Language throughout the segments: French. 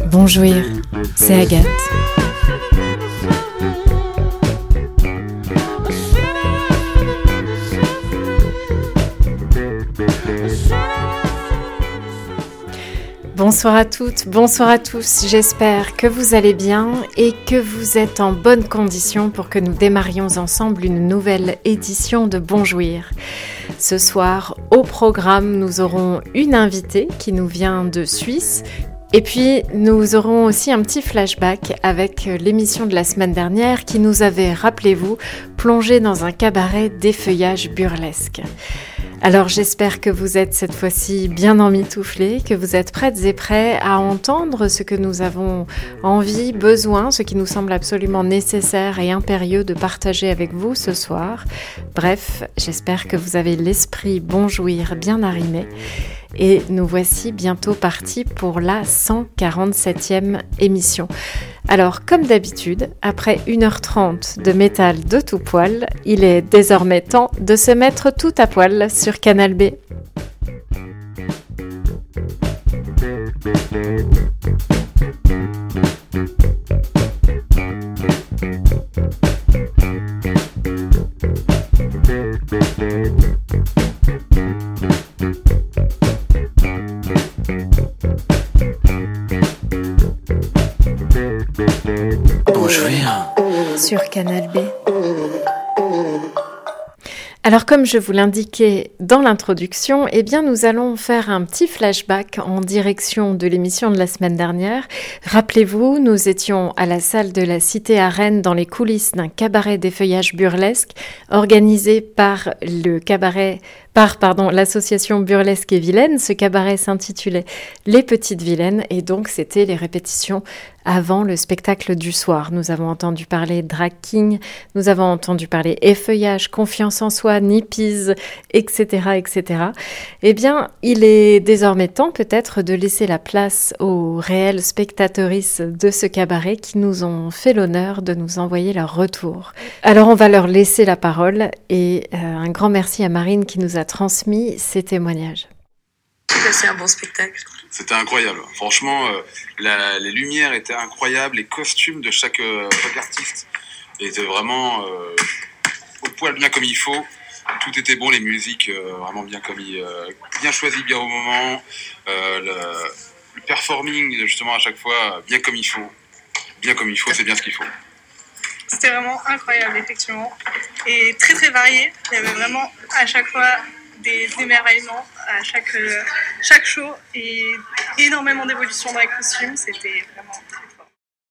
Bonjour, c'est Agathe. Bonsoir à toutes, bonsoir à tous, j'espère que vous allez bien et que vous êtes en bonne condition pour que nous démarrions ensemble une nouvelle édition de Bonjour. Ce soir, au programme, nous aurons une invitée qui nous vient de Suisse. Et puis, nous aurons aussi un petit flashback avec l'émission de la semaine dernière qui nous avait, rappelez-vous, plongé dans un cabaret d'effeuillage burlesque. Alors j'espère que vous êtes cette fois-ci bien emmitouflés, que vous êtes prêtes et prêts à entendre ce que nous avons envie, besoin, ce qui nous semble absolument nécessaire et impérieux de partager avec vous ce soir. Bref, j'espère que vous avez l'esprit bonjouir bien arrimé. Et nous voici bientôt partis pour la 147e émission. Alors, comme d'habitude, après 1h30 de métal de tout poil, il est désormais temps de se mettre tout à poil sur Canal B. Sur Canal B. Alors comme je vous l'indiquais dans l'introduction, eh bien nous allons faire un petit flashback en direction de l'émission de la semaine dernière. Rappelez-vous, nous étions à la salle de la Cité à Rennes dans les coulisses d'un cabaret d'effeuillage burlesque organisé par l'association Burlesque et Vilaine. Ce cabaret s'intitulait Les Petites Vilaines et donc c'était les répétitions avant le spectacle du soir. Nous avons entendu parler drag king, nous avons entendu parler effeuillage, confiance en soi, nippies, etc., etc. Eh bien, il est désormais temps peut-être de laisser la place aux réelles spectatrices de ce cabaret qui nous ont fait l'honneur de nous envoyer leur retour. Alors, on va leur laisser la parole et un grand merci à Marine qui nous a transmis ces témoignages. C'est un bon spectacle. C'était incroyable. Franchement, les lumières étaient incroyables, les costumes de chaque artiste étaient vraiment au poil bien comme il faut. Tout était bon, les musiques vraiment bien bien choisies, bien au moment. Le performing justement à chaque fois bien comme il faut. Bien comme il faut, c'est bien ce qu'il faut. C'était vraiment incroyable effectivement et très très varié. Il y avait vraiment à chaque fois des émerveillements à chaque show et énormément d'évolutions dans les costumes, c'était vraiment très fort.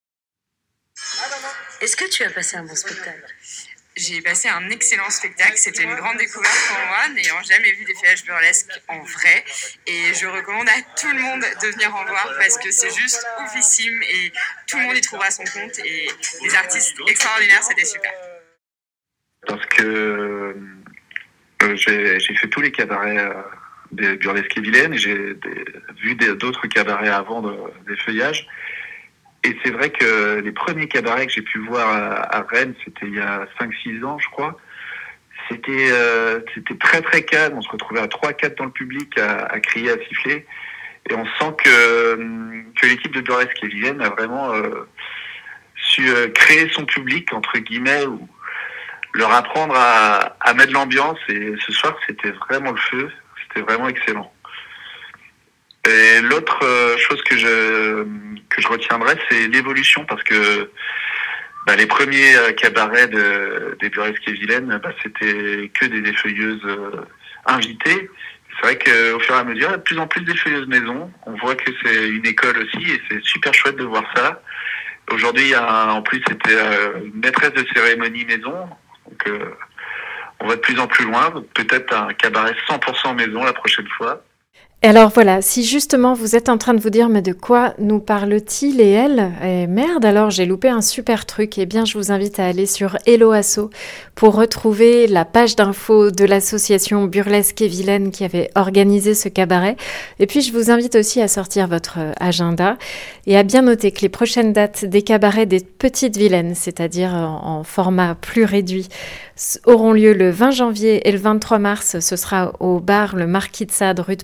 Est-ce que tu as passé un bon spectacle ? J'ai passé un excellent spectacle, c'était une grande découverte pour moi, n'ayant jamais vu d'effeuillage burlesque en vrai, et je recommande à tout le monde de venir en voir parce que c'est juste oufissime et tout le monde y trouvera son compte et des artistes extraordinaires, c'était super. Parce que j'ai fait tous les cabarets des Burlesque et Vilaine et j'ai vu d'autres cabarets avant des feuillages. Et c'est vrai que les premiers cabarets que j'ai pu voir à Rennes, c'était il y a 5-6 ans, je crois. C'était très très calme. On se retrouvait à 3-4 dans le public à crier, à siffler. Et on sent que l'équipe de Burlesque et Vilaine a vraiment su créer son public, entre guillemets, ou leur apprendre à mettre l'ambiance. Et ce soir, c'était vraiment le feu. C'était vraiment excellent. Et l'autre chose que je retiendrai, c'est l'évolution, parce que les premiers cabarets des Burlesque et Vilaine, c'était que des effeuilleuses invitées. C'est vrai qu'au fur et à mesure, il y a de plus en plus d'effeuilleuses maison. On voit que c'est une école aussi et c'est super chouette de voir ça. Aujourd'hui, en plus, c'était une maîtresse de cérémonie maison. Donc, on va de plus en plus loin. Peut-être un cabaret 100% maison la prochaine fois. Et alors voilà, si justement vous êtes en train de vous dire mais de quoi nous parle-t-il et elle ? Et merde, alors j'ai loupé un super truc. Eh bien je vous invite à aller sur Hello Asso pour retrouver la page d'infos de l'association Burlesque et Vilaine qui avait organisé ce cabaret. Et puis je vous invite aussi à sortir votre agenda et à bien noter que les prochaines dates des cabarets des Petites Vilaines, c'est-à-dire en format plus réduit, auront lieu le 20 janvier et le 23 mars. Ce sera au bar Le Marquis de Sade, rue de Paris à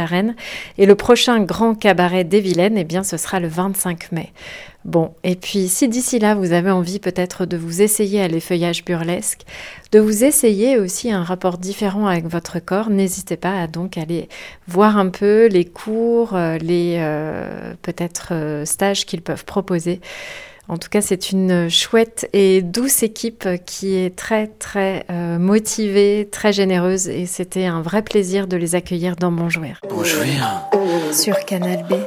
Rennes. Et le prochain grand cabaret des Vilaines, eh bien, ce sera le 25 mai. Bon, et puis si d'ici là, vous avez envie peut-être de vous essayer à l'effeuillage burlesque, de vous essayer aussi un rapport différent avec votre corps, n'hésitez pas à donc aller voir un peu les cours, les peut-être stages qu'ils peuvent proposer. En tout cas, c'est une chouette et douce équipe qui est très, très motivée, très généreuse et c'était un vrai plaisir de les accueillir dans Bonjouir. Bonjouir. Sur Canal B.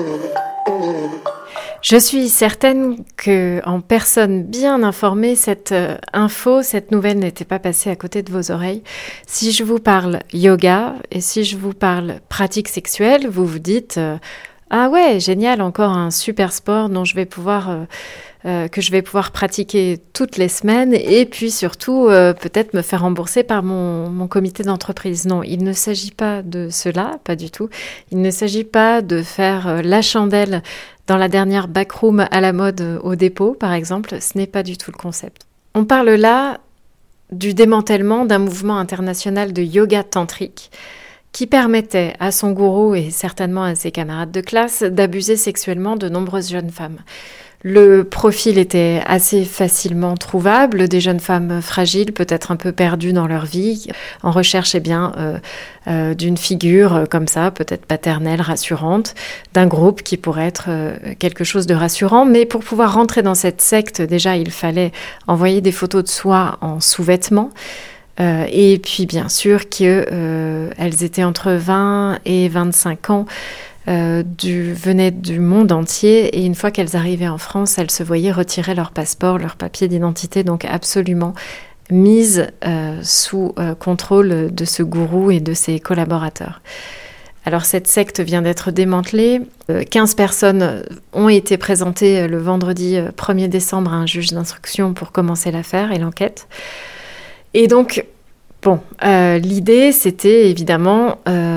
Je suis certaine qu'en personne bien informée, cette info, cette nouvelle n'était pas passée à côté de vos oreilles. Si je vous parle yoga et si je vous parle pratique sexuelle, vous vous dites ah ouais, génial, encore un super sport dont je vais pouvoir que je vais pouvoir pratiquer toutes les semaines et puis surtout peut-être me faire rembourser par mon comité d'entreprise. Non, il ne s'agit pas de cela, pas du tout. Il ne s'agit pas de faire la chandelle dans la dernière backroom à la mode au dépôt, par exemple. Ce n'est pas du tout le concept. On parle là du démantèlement d'un mouvement international de yoga tantrique qui permettait à son gourou et certainement à ses camarades de classe d'abuser sexuellement de nombreuses jeunes femmes. Le profil était assez facilement trouvable, des jeunes femmes fragiles, peut-être un peu perdues dans leur vie, en recherche d'une figure comme ça, peut-être paternelle, rassurante, d'un groupe qui pourrait être quelque chose de rassurant. Mais pour pouvoir rentrer dans cette secte, déjà, il fallait envoyer des photos de soi en sous-vêtements. Et puis bien sûr qu'elles étaient entre 20 et 25 ans, venaient du monde entier et une fois qu'elles arrivaient en France, elles se voyaient retirer leur passeport, leur papier d'identité, donc absolument mises sous contrôle de ce gourou et de ses collaborateurs. Alors cette secte vient d'être démantelée, 15 personnes ont été présentées le vendredi 1er décembre à un juge d'instruction pour commencer l'affaire et l'enquête. Et donc, l'idée c'était évidemment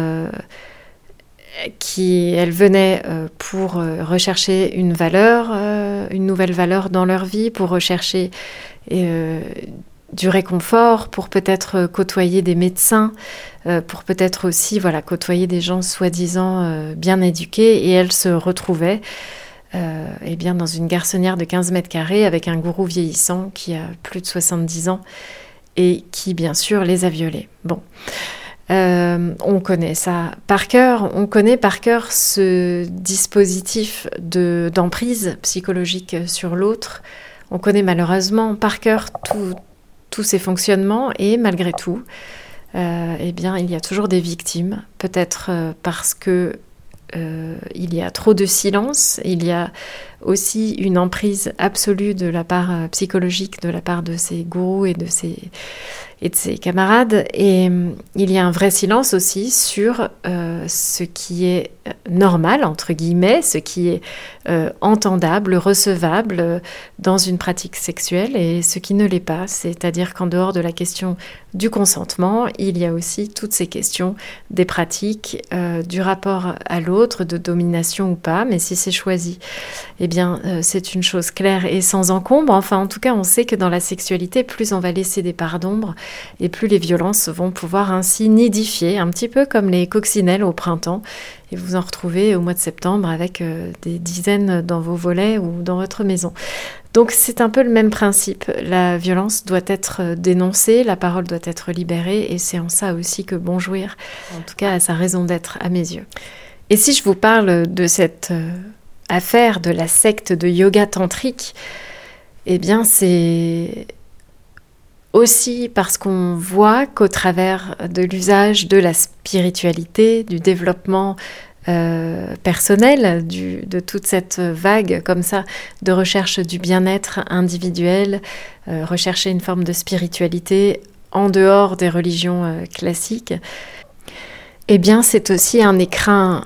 qu'elles venaient pour rechercher une nouvelle valeur dans leur vie, pour rechercher du réconfort, pour peut-être côtoyer des médecins, pour peut-être aussi côtoyer des gens soi-disant bien éduqués. Et elles se retrouvaient dans une garçonnière de 15 mètres carrés avec un gourou vieillissant qui a plus de 70 ans et qui, bien sûr, les a violées. Bon. On connaît ça par cœur, on connaît par cœur ce dispositif d'emprise psychologique sur l'autre, on connaît malheureusement par cœur tous ces fonctionnements et malgré tout, il y a toujours des victimes, peut-être parce que il y a trop de silence, il y a aussi une emprise absolue de la part psychologique, de la part de ces gourous et de ses camarades. Et il y a un vrai silence aussi sur ce qui est normal, entre guillemets, ce qui est entendable, recevable dans une pratique sexuelle et ce qui ne l'est pas. C'est-à-dire qu'en dehors de la question du consentement, il y a aussi toutes ces questions des pratiques, du rapport à l'autre, de domination ou pas, mais si c'est choisi, c'est une chose claire et sans encombre. Enfin, en tout cas, on sait que dans la sexualité, plus on va laisser des parts d'ombre et plus les violences vont pouvoir ainsi nidifier, un petit peu comme les coccinelles au printemps. Et vous en retrouvez au mois de septembre avec des dizaines dans vos volets ou dans votre maison. Donc c'est un peu le même principe. La violence doit être dénoncée, la parole doit être libérée et c'est en ça aussi que Bonjouir, en tout cas, a sa raison d'être à mes yeux. Et si je vous parle de cette affaire de la secte de yoga tantrique, c'est aussi parce qu'on voit qu'au travers de l'usage de la spiritualité, du développement personnel, de toute cette vague comme ça de recherche du bien-être individuel, rechercher une forme de spiritualité en dehors des religions classiques, c'est aussi un écrin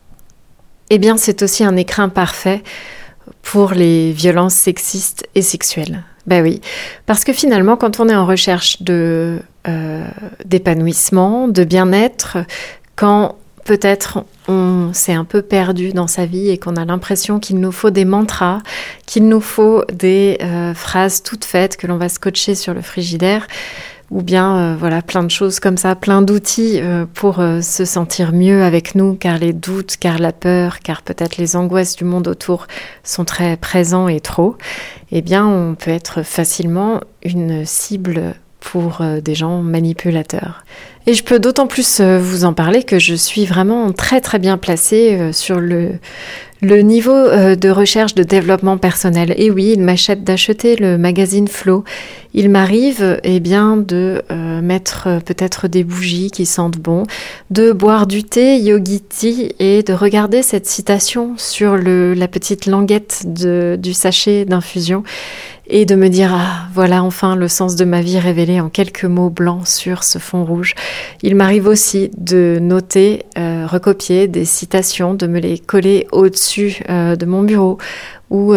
parfait pour les violences sexistes et sexuelles. Ben oui, parce que finalement, quand on est en recherche d'épanouissement, de bien-être, quand peut-être on s'est un peu perdu dans sa vie et qu'on a l'impression qu'il nous faut des mantras, qu'il nous faut des phrases toutes faites que l'on va scotcher sur le frigidaire ou bien voilà, plein de choses comme ça, plein d'outils pour se sentir mieux avec nous, car les doutes, car la peur, car peut-être les angoisses du monde autour sont très présents et trop, eh bien on peut être facilement une cible pour des gens manipulateurs. Et je peux d'autant plus vous en parler que je suis vraiment très très bien placée sur le niveau de recherche de développement personnel. Et oui, il m'achète d'acheter le magazine Flow. Il m'arrive de mettre peut-être des bougies qui sentent bon, de boire du thé Yogi Tea et de regarder cette citation sur la petite languette du sachet d'infusion et de me dire « Ah, voilà enfin le sens de ma vie révélé en quelques mots blancs sur ce fond rouge ». Il m'arrive aussi de noter, recopier des citations, de me les coller au-dessus de mon bureau ou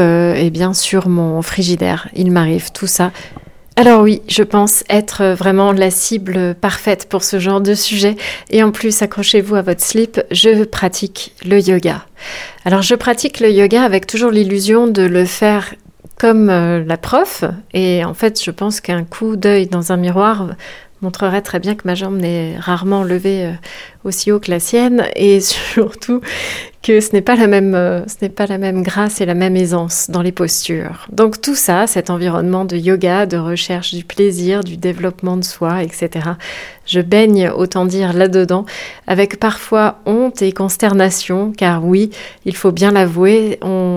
sur mon frigidaire. Il m'arrive tout ça. Alors oui, je pense être vraiment la cible parfaite pour ce genre de sujet. Et en plus, accrochez-vous à votre slip, je pratique le yoga. Alors je pratique le yoga avec toujours l'illusion de le faire comme la prof. Et en fait, je pense qu'un coup d'œil dans un miroir montrerait très bien que ma jambe n'est rarement levée aussi haut que la sienne et surtout que ce n'est pas la même grâce et la même aisance dans les postures. Donc tout ça, cet environnement de yoga, de recherche du plaisir, du développement de soi, etc. Je baigne, autant dire, là-dedans, avec parfois honte et consternation, car oui, il faut bien l'avouer,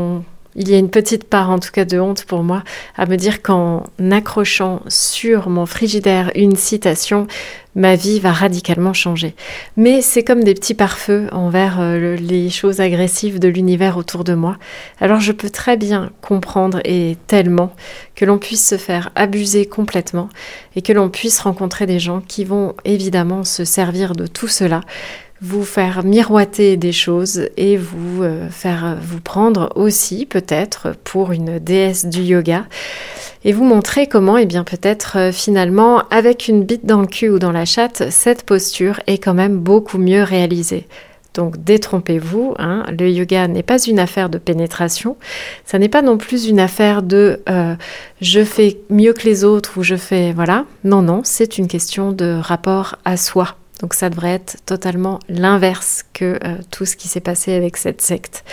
il y a une petite part, en tout cas, de honte pour moi, à me dire qu'en accrochant sur mon frigidaire une citation, ma vie va radicalement changer. Mais c'est comme des petits pare-feux envers les choses agressives de l'univers autour de moi. Alors je peux très bien comprendre, et tellement, que l'on puisse se faire abuser complètement et que l'on puisse rencontrer des gens qui vont évidemment se servir de tout cela, vous faire miroiter des choses et vous faire vous prendre aussi peut-être pour une déesse du yoga et vous montrer comment peut-être finalement avec une bite dans le cul ou dans la chatte, cette posture est quand même beaucoup mieux réalisée. Donc détrompez-vous, le yoga n'est pas une affaire de pénétration, ça n'est pas non plus une affaire de je fais mieux que les autres ou je fais voilà. Non, c'est une question de rapport à soi. Donc ça devrait être totalement l'inverse que tout ce qui s'est passé avec cette secte.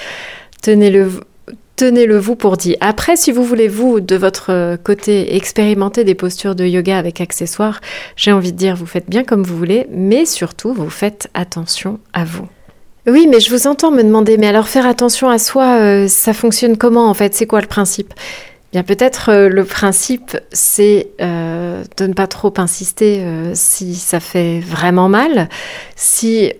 Tenez-le vous pour dit. Après, si vous voulez, vous, de votre côté, expérimenter des postures de yoga avec accessoires, j'ai envie de dire, vous faites bien comme vous voulez, mais surtout, vous faites attention à vous. Oui, mais je vous entends me demander, mais alors faire attention à soi, ça fonctionne comment en fait ? C'est quoi le principe ? Bien, peut-être le principe, c'est de ne pas trop insister si ça fait vraiment mal, si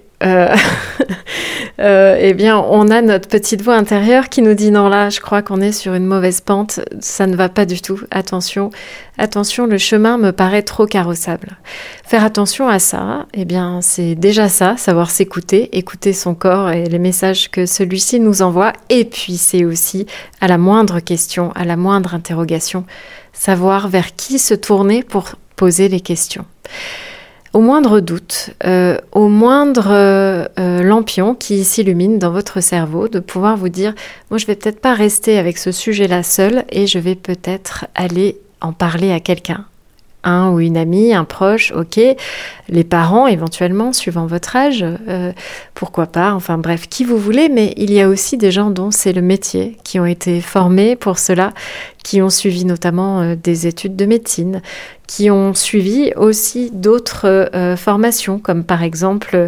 on a notre petite voix intérieure qui nous dit non là, je crois qu'on est sur une mauvaise pente, ça ne va pas du tout, attention, le chemin me paraît trop carrossable. Faire attention à ça, c'est déjà ça, savoir s'écouter, écouter son corps et les messages que celui-ci nous envoie, et puis c'est aussi à la moindre question, à la moindre interrogation, savoir vers qui se tourner pour poser les questions. Au moindre doute, au moindre lampion qui s'illumine dans votre cerveau, de pouvoir vous dire « Moi, je vais peut-être pas rester avec ce sujet-là seul et je vais peut-être aller en parler à quelqu'un. » Un ou une amie, un proche, ok. Les parents, éventuellement, suivant votre âge, pourquoi pas, enfin bref, qui vous voulez, mais il y a aussi des gens dont c'est le métier, qui ont été formés pour cela, qui ont suivi notamment des études de médecine, qui ont suivi aussi d'autres formations, comme par exemple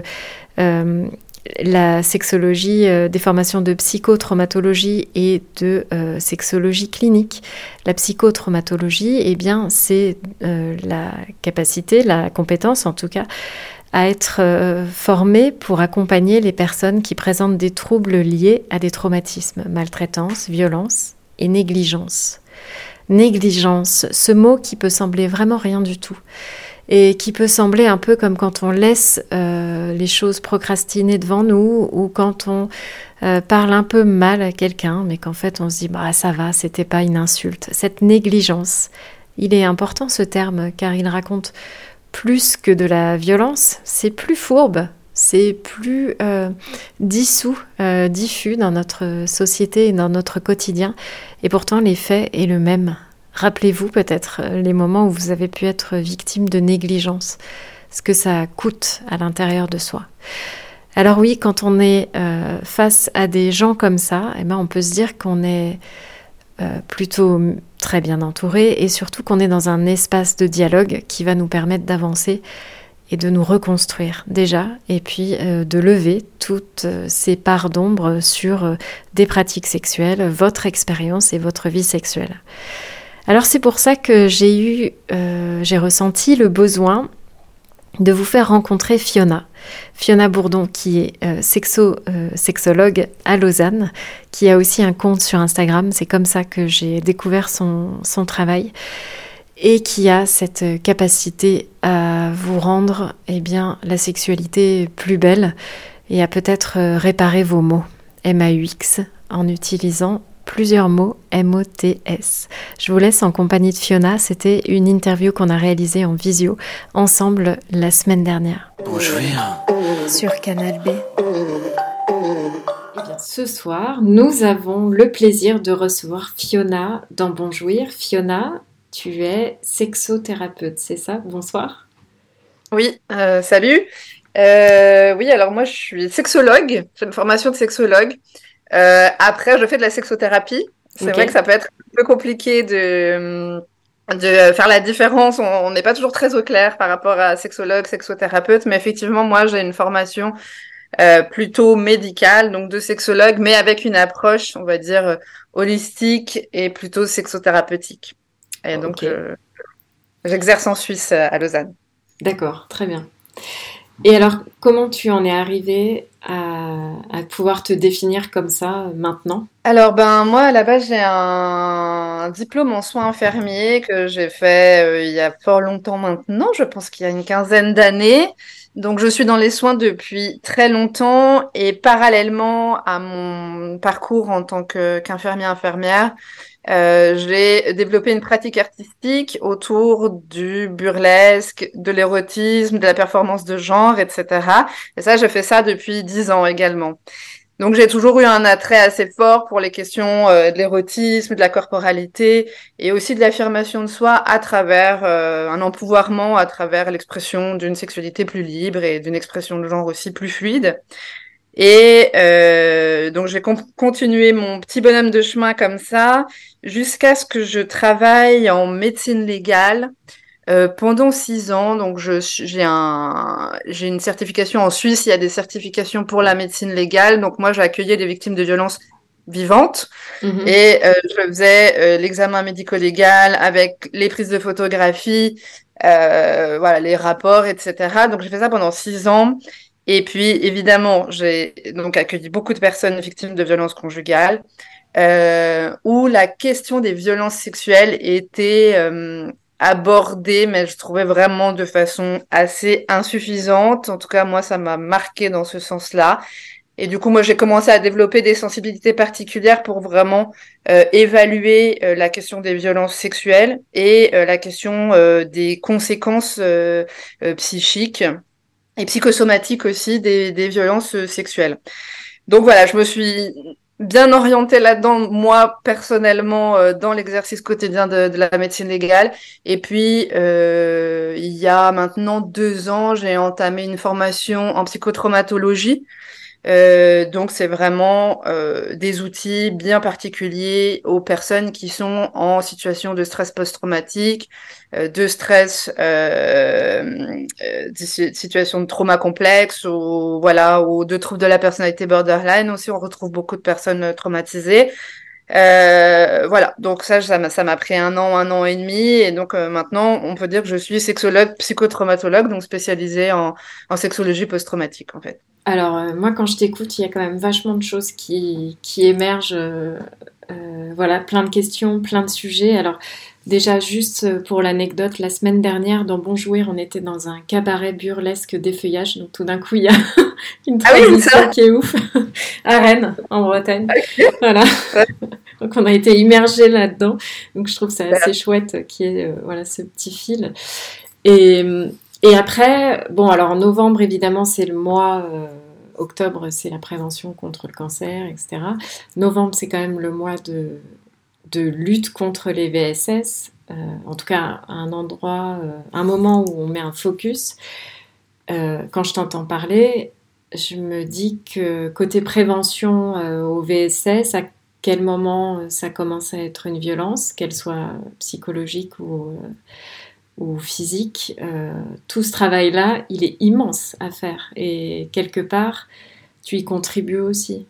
la sexologie, des formations de psychotraumatologie et de sexologie clinique. La psychotraumatologie, c'est la capacité, la compétence en tout cas, à être formée pour accompagner les personnes qui présentent des troubles liés à des traumatismes, maltraitance, violence et négligence. Négligence, ce mot qui peut sembler vraiment rien du tout. Et qui peut sembler un peu comme quand on laisse les choses procrastiner devant nous ou quand on parle un peu mal à quelqu'un, mais qu'en fait on se dit « ça va, c'était pas une insulte ». Cette négligence, il est important ce terme car il raconte plus que de la violence, c'est plus fourbe, c'est plus diffus dans notre société et dans notre quotidien. Et pourtant l'effet est le même. Rappelez-vous peut-être les moments où vous avez pu être victime de négligence, ce que ça coûte à l'intérieur de soi. Alors oui, quand on est face à des gens comme ça, eh ben on peut se dire qu'on est plutôt très bien entouré et surtout qu'on est dans un espace de dialogue qui va nous permettre d'avancer et de nous reconstruire déjà, et puis de lever toutes ces parts d'ombre sur des pratiques sexuelles, votre expérience et votre vie sexuelle. Alors c'est pour ça que j'ai ressenti le besoin de vous faire rencontrer Fiona Bourdon, qui est sexologue à Lausanne, qui a aussi un compte sur Instagram, c'est comme ça que j'ai découvert son travail, et qui a cette capacité à vous rendre la sexualité plus belle et à peut-être réparer vos mots MAUX en utilisant plusieurs mots MOTS. Je vous laisse en compagnie de Fiona. C'était une interview qu'on a réalisée en visio ensemble la semaine dernière. Bonjour. Sur Canal B. Ce soir, nous avons le plaisir de recevoir Fiona dans Bonjouir. Fiona, tu es sexothérapeute, c'est ça? Bonsoir. Oui, salut. Oui, alors moi je suis sexologue, j'ai une formation de sexologue. Après, je fais de la sexothérapie. C'est vrai que ça peut être un peu compliqué de faire la différence. On n'est pas toujours très au clair par rapport à sexologue, sexothérapeute, mais effectivement, moi j'ai une formation plutôt médicale, donc de sexologue, mais avec une approche, on va dire, holistique et plutôt sexothérapeutique. Et donc, j'exerce en Suisse, à Lausanne. D'accord, très bien. Et alors, comment tu en es arrivée à pouvoir te définir comme ça maintenant? Alors, moi, à la base, j'ai un diplôme en soins infirmiers que j'ai fait il y a fort longtemps maintenant, je pense qu'il y a une quinzaine d'années. Donc, je suis dans les soins depuis très longtemps et parallèlement à mon parcours en tant qu'infirmière-infirmière, j'ai développé une pratique artistique autour du burlesque, de l'érotisme, de la performance de genre, etc. Et ça, je fais ça depuis 10 ans également. Donc, j'ai toujours eu un attrait assez fort pour les questions de l'érotisme, de la corporalité et aussi de l'affirmation de soi à travers un empouvoirment, à travers l'expression d'une sexualité plus libre et d'une expression de genre aussi plus fluide. Et donc, j'ai continué mon petit bonhomme de chemin comme ça jusqu'à ce que je travaille en médecine légale pendant 6 ans. Donc, j'ai une certification en Suisse. Il y a des certifications pour la médecine légale. Donc, moi, j'ai accueilli des victimes de violences vivantes. Et je faisais l'examen médico-légal avec les prises de photographie, voilà, les rapports, etc. Donc, j'ai fait ça pendant 6 ans. Et puis, évidemment, j'ai donc accueilli beaucoup de personnes victimes de violences conjugales, où la question des violences sexuelles était abordée, mais je trouvais vraiment de façon assez insuffisante. En tout cas, moi, ça m'a marqué dans ce sens-là. Et du coup, moi, j'ai commencé à développer des sensibilités particulières pour vraiment évaluer la question des violences sexuelles et la question des conséquences psychiques et psychosomatiques aussi des violences sexuelles. Donc voilà, je me suis bien orientée là-dedans, moi, personnellement, dans l'exercice quotidien de la médecine légale. Et puis, il y a maintenant 2 ans, j'ai entamé une formation en psychotraumatologie. Donc, c'est vraiment des outils bien particuliers aux personnes qui sont en situation de stress post-traumatique, de stress, situation de trauma complexe ou de troubles de la personnalité borderline. Aussi, on retrouve beaucoup de personnes traumatisées. Voilà, donc ça m'a pris 1 an et demi, et donc maintenant, on peut dire que je suis sexologue, psychotraumatologue, donc spécialisée en sexologie post-traumatique, en fait. Alors, moi, quand je t'écoute, il y a quand même vachement de choses qui émergent. Voilà, plein de questions, plein de sujets. Alors, déjà, juste pour l'anecdote, la semaine dernière, dans Bonjouir, on était dans un cabaret burlesque d'effeuillage. Donc, tout d'un coup, il y a une transition qui est ouf. À Rennes, en Bretagne. Okay. Voilà. Ouais. Donc, on a été immergés là-dedans. Donc, je trouve que c'est assez chouette qu'il y ait ce petit fil. Et après, bon, alors en novembre, évidemment, c'est le mois, octobre, c'est la prévention contre le cancer, etc. Novembre, c'est quand même le mois de de lutte contre les VSS, en tout cas un endroit, un moment où on met un focus. Quand je t'entends parler, je me dis que côté prévention au VSS, à quel moment ça commence à être une violence, qu'elle soit psychologique ou physique, tout ce travail-là, il est immense à faire. Et quelque part, tu y contribues aussi.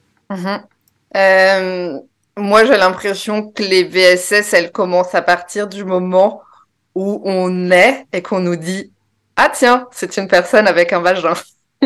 Moi, j'ai l'impression que les VSS, elles commencent à partir du moment où on est et qu'on nous dit « Ah tiens, c'est une personne avec un vagin ».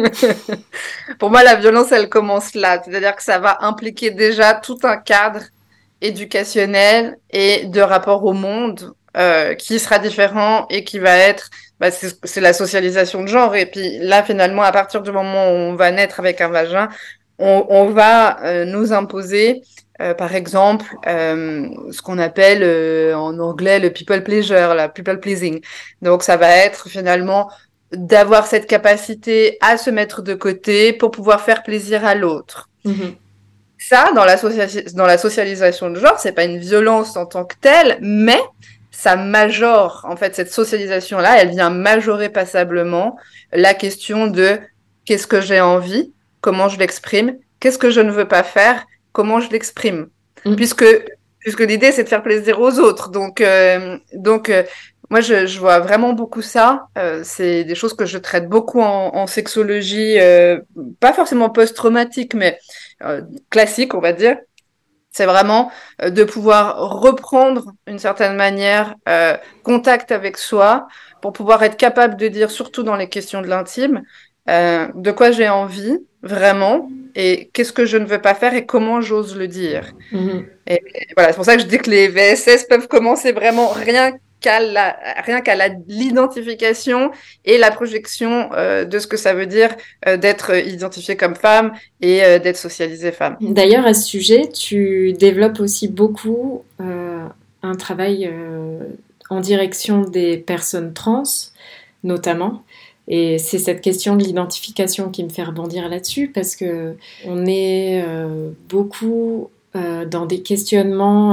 Pour moi, la violence, elle commence là. C'est-à-dire que ça va impliquer déjà tout un cadre éducationnel et de rapport au monde qui sera différent et qui va être... c'est la socialisation de genre. Et puis là, finalement, à partir du moment où on va naître avec un vagin, on va nous imposer, par exemple, ce qu'on appelle en anglais le people pleasure, la people pleasing. Donc, ça va être finalement d'avoir cette capacité à se mettre de côté pour pouvoir faire plaisir à l'autre. Ça, dans la socialisation de genre, c'est pas une violence en tant que telle, mais ça majore, en fait, cette socialisation-là, elle vient majorer passablement la question de qu'est-ce que j'ai envie, comment je l'exprime, qu'est-ce que je ne veux pas faire, comment je l'exprime. Puisque l'idée, c'est de faire plaisir aux autres. Donc, moi, je vois vraiment beaucoup ça. C'est des choses que je traite beaucoup en sexologie, pas forcément post-traumatique, mais classique, on va dire. C'est vraiment de pouvoir reprendre, d'une certaine manière, contact avec soi pour pouvoir être capable de dire, surtout dans les questions de l'intime, de quoi j'ai envie, vraiment, et qu'est-ce que je ne veux pas faire et comment j'ose le dire. Et voilà, c'est pour ça que je dis que les VSS peuvent commencer vraiment rien qu'à l'identification et la projection de ce que ça veut dire d'être identifiée comme femme et d'être socialisée femme. D'ailleurs, à ce sujet, tu développes aussi beaucoup un travail en direction des personnes trans, notamment. Et c'est cette question de l'identification qui me fait rebondir là-dessus, parce que on est beaucoup dans des questionnements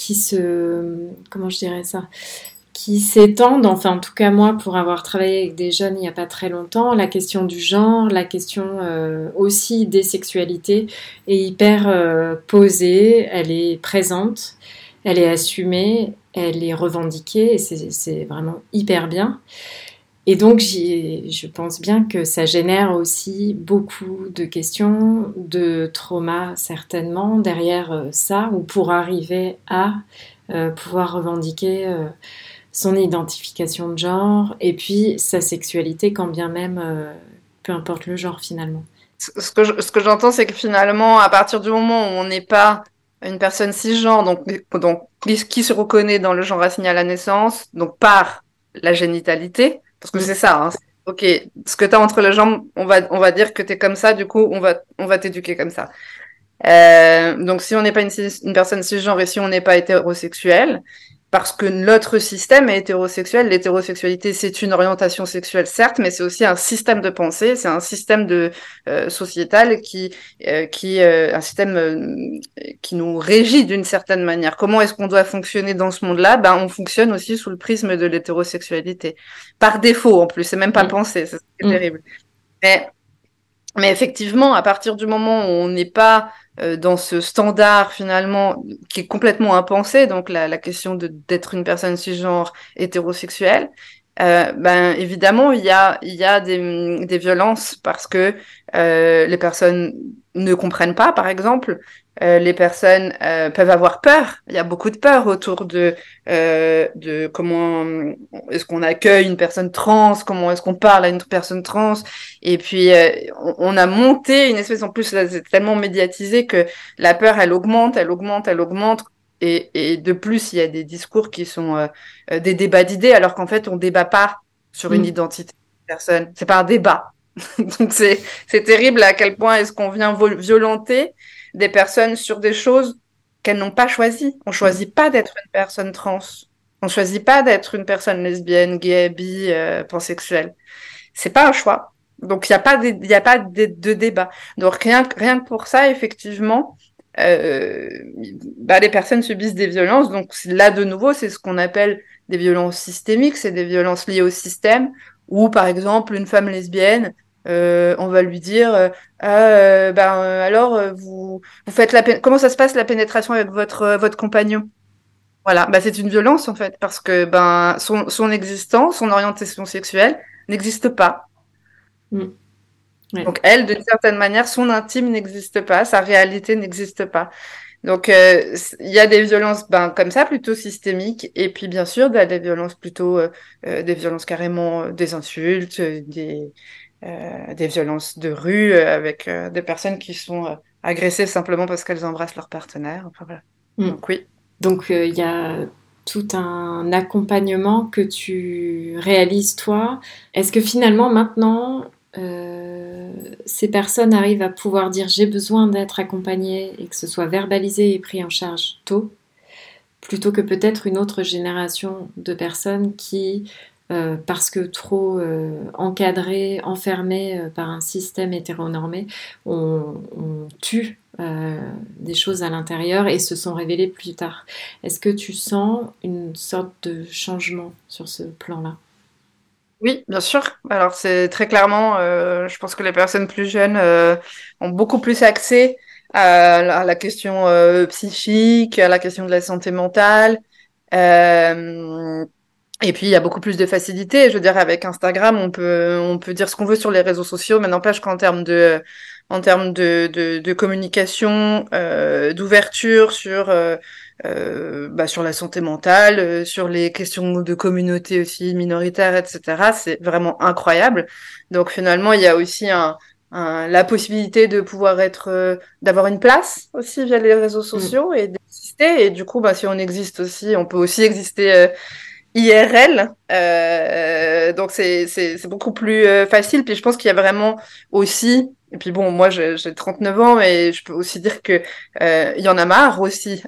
qui s'étendent, enfin en tout cas moi pour avoir travaillé avec des jeunes il n'y a pas très longtemps, la question du genre, la question aussi des sexualités est hyper posée, elle est présente, elle est assumée, elle est revendiquée et c'est vraiment hyper bien. Et donc, je pense bien que ça génère aussi beaucoup de questions, de traumas certainement derrière ça, ou pour arriver à pouvoir revendiquer son identification de genre et puis sa sexualité, quand bien même, peu importe le genre finalement. Ce que j'entends, c'est que finalement, à partir du moment où on n'est pas une personne cisgenre, donc qui se reconnaît dans le genre assigné à la naissance, donc par la génitalité, parce que c'est ça, hein. Ok, ce que tu as entre les jambes, on va dire que tu es comme ça, du coup, on va t'éduquer comme ça. Donc, si on n'est pas une personne cisgenre et si on n'est pas hétérosexuel, parce que notre système est hétérosexuel, l'hétérosexualité, c'est une orientation sexuelle, certes, mais c'est aussi un système de pensée, c'est un système sociétal un système qui nous régit d'une certaine manière. Comment est-ce qu'on doit fonctionner dans ce monde-là? On fonctionne aussi sous le prisme de l'hétérosexualité. Par défaut, en plus, c'est même pas pensé, c'est terrible. Mais effectivement, à partir du moment où on n'est pas dans ce standard finalement qui est complètement impensé, donc la question d'être une personne cisgenre hétérosexuelle, évidemment il y a des violences parce que les personnes ne comprennent pas, par exemple. Les personnes peuvent avoir peur. Il y a beaucoup de peur autour de comment est-ce qu'on accueille une personne trans, comment est-ce qu'on parle à une personne trans. Et puis, on a monté une espèce, en plus, c'est tellement médiatisé que la peur, elle augmente. Et de plus, il y a des discours qui sont des débats d'idées, alors qu'en fait, on débat pas sur une identité de personne. C'est pas un débat. Donc, c'est terrible à quel point est-ce qu'on vient violenter des personnes sur des choses qu'elles n'ont pas choisies. On choisit pas d'être une personne trans. On choisit pas d'être une personne lesbienne, gay, bi, pansexuelle. C'est pas un choix. Donc, il y a pas de débat. Donc, rien que pour ça, effectivement, euh, les personnes subissent des violences. Donc là, de nouveau, c'est ce qu'on appelle des violences systémiques, c'est des violences liées au système, ou par exemple, une femme lesbienne, on va lui dire, alors, vous faites comment ça se passe la pénétration avec votre compagnon? Voilà, c'est une violence en fait, parce que son existence, son orientation sexuelle n'existe pas. Mm. Ouais. Donc elle, d'une certaine manière, son intime n'existe pas, sa réalité n'existe pas. Donc il y a des violences comme ça, plutôt systémiques, et puis bien sûr des violences plutôt des violences carrément des insultes, des violences de rue avec des personnes qui sont agressées simplement parce qu'elles embrassent leur partenaire. Enfin, voilà. Donc oui. Donc il y a tout un accompagnement que tu réalises toi. Est-ce que finalement maintenant ces personnes arrivent à pouvoir dire j'ai besoin d'être accompagnée et que ce soit verbalisé et pris en charge tôt, plutôt que peut-être une autre génération de personnes qui, parce que trop encadrées, enfermées par un système hétéronormé, on tue des choses à l'intérieur et se sont révélées plus tard. Est-ce que tu sens une sorte de changement sur ce plan-là ? Oui, bien sûr. Alors c'est très clairement, je pense que les personnes plus jeunes ont beaucoup plus accès à la question psychique, à la question de la santé mentale. Et puis il y a beaucoup plus de facilité. Je veux dire, avec Instagram, on peut dire ce qu'on veut sur les réseaux sociaux, mais n'empêche qu'en termes de communication, d'ouverture sur la santé mentale, sur les questions de communauté aussi minoritaires, etc. C'est vraiment incroyable. Donc finalement, il y a aussi la possibilité de pouvoir d'avoir une place aussi via les réseaux sociaux et d'exister. Et du coup, si on existe aussi, on peut aussi exister IRL. Donc c'est beaucoup plus facile. Puis je pense qu'il y a vraiment aussi, et puis bon, moi j'ai 39 ans, mais je peux aussi dire que il y en a marre aussi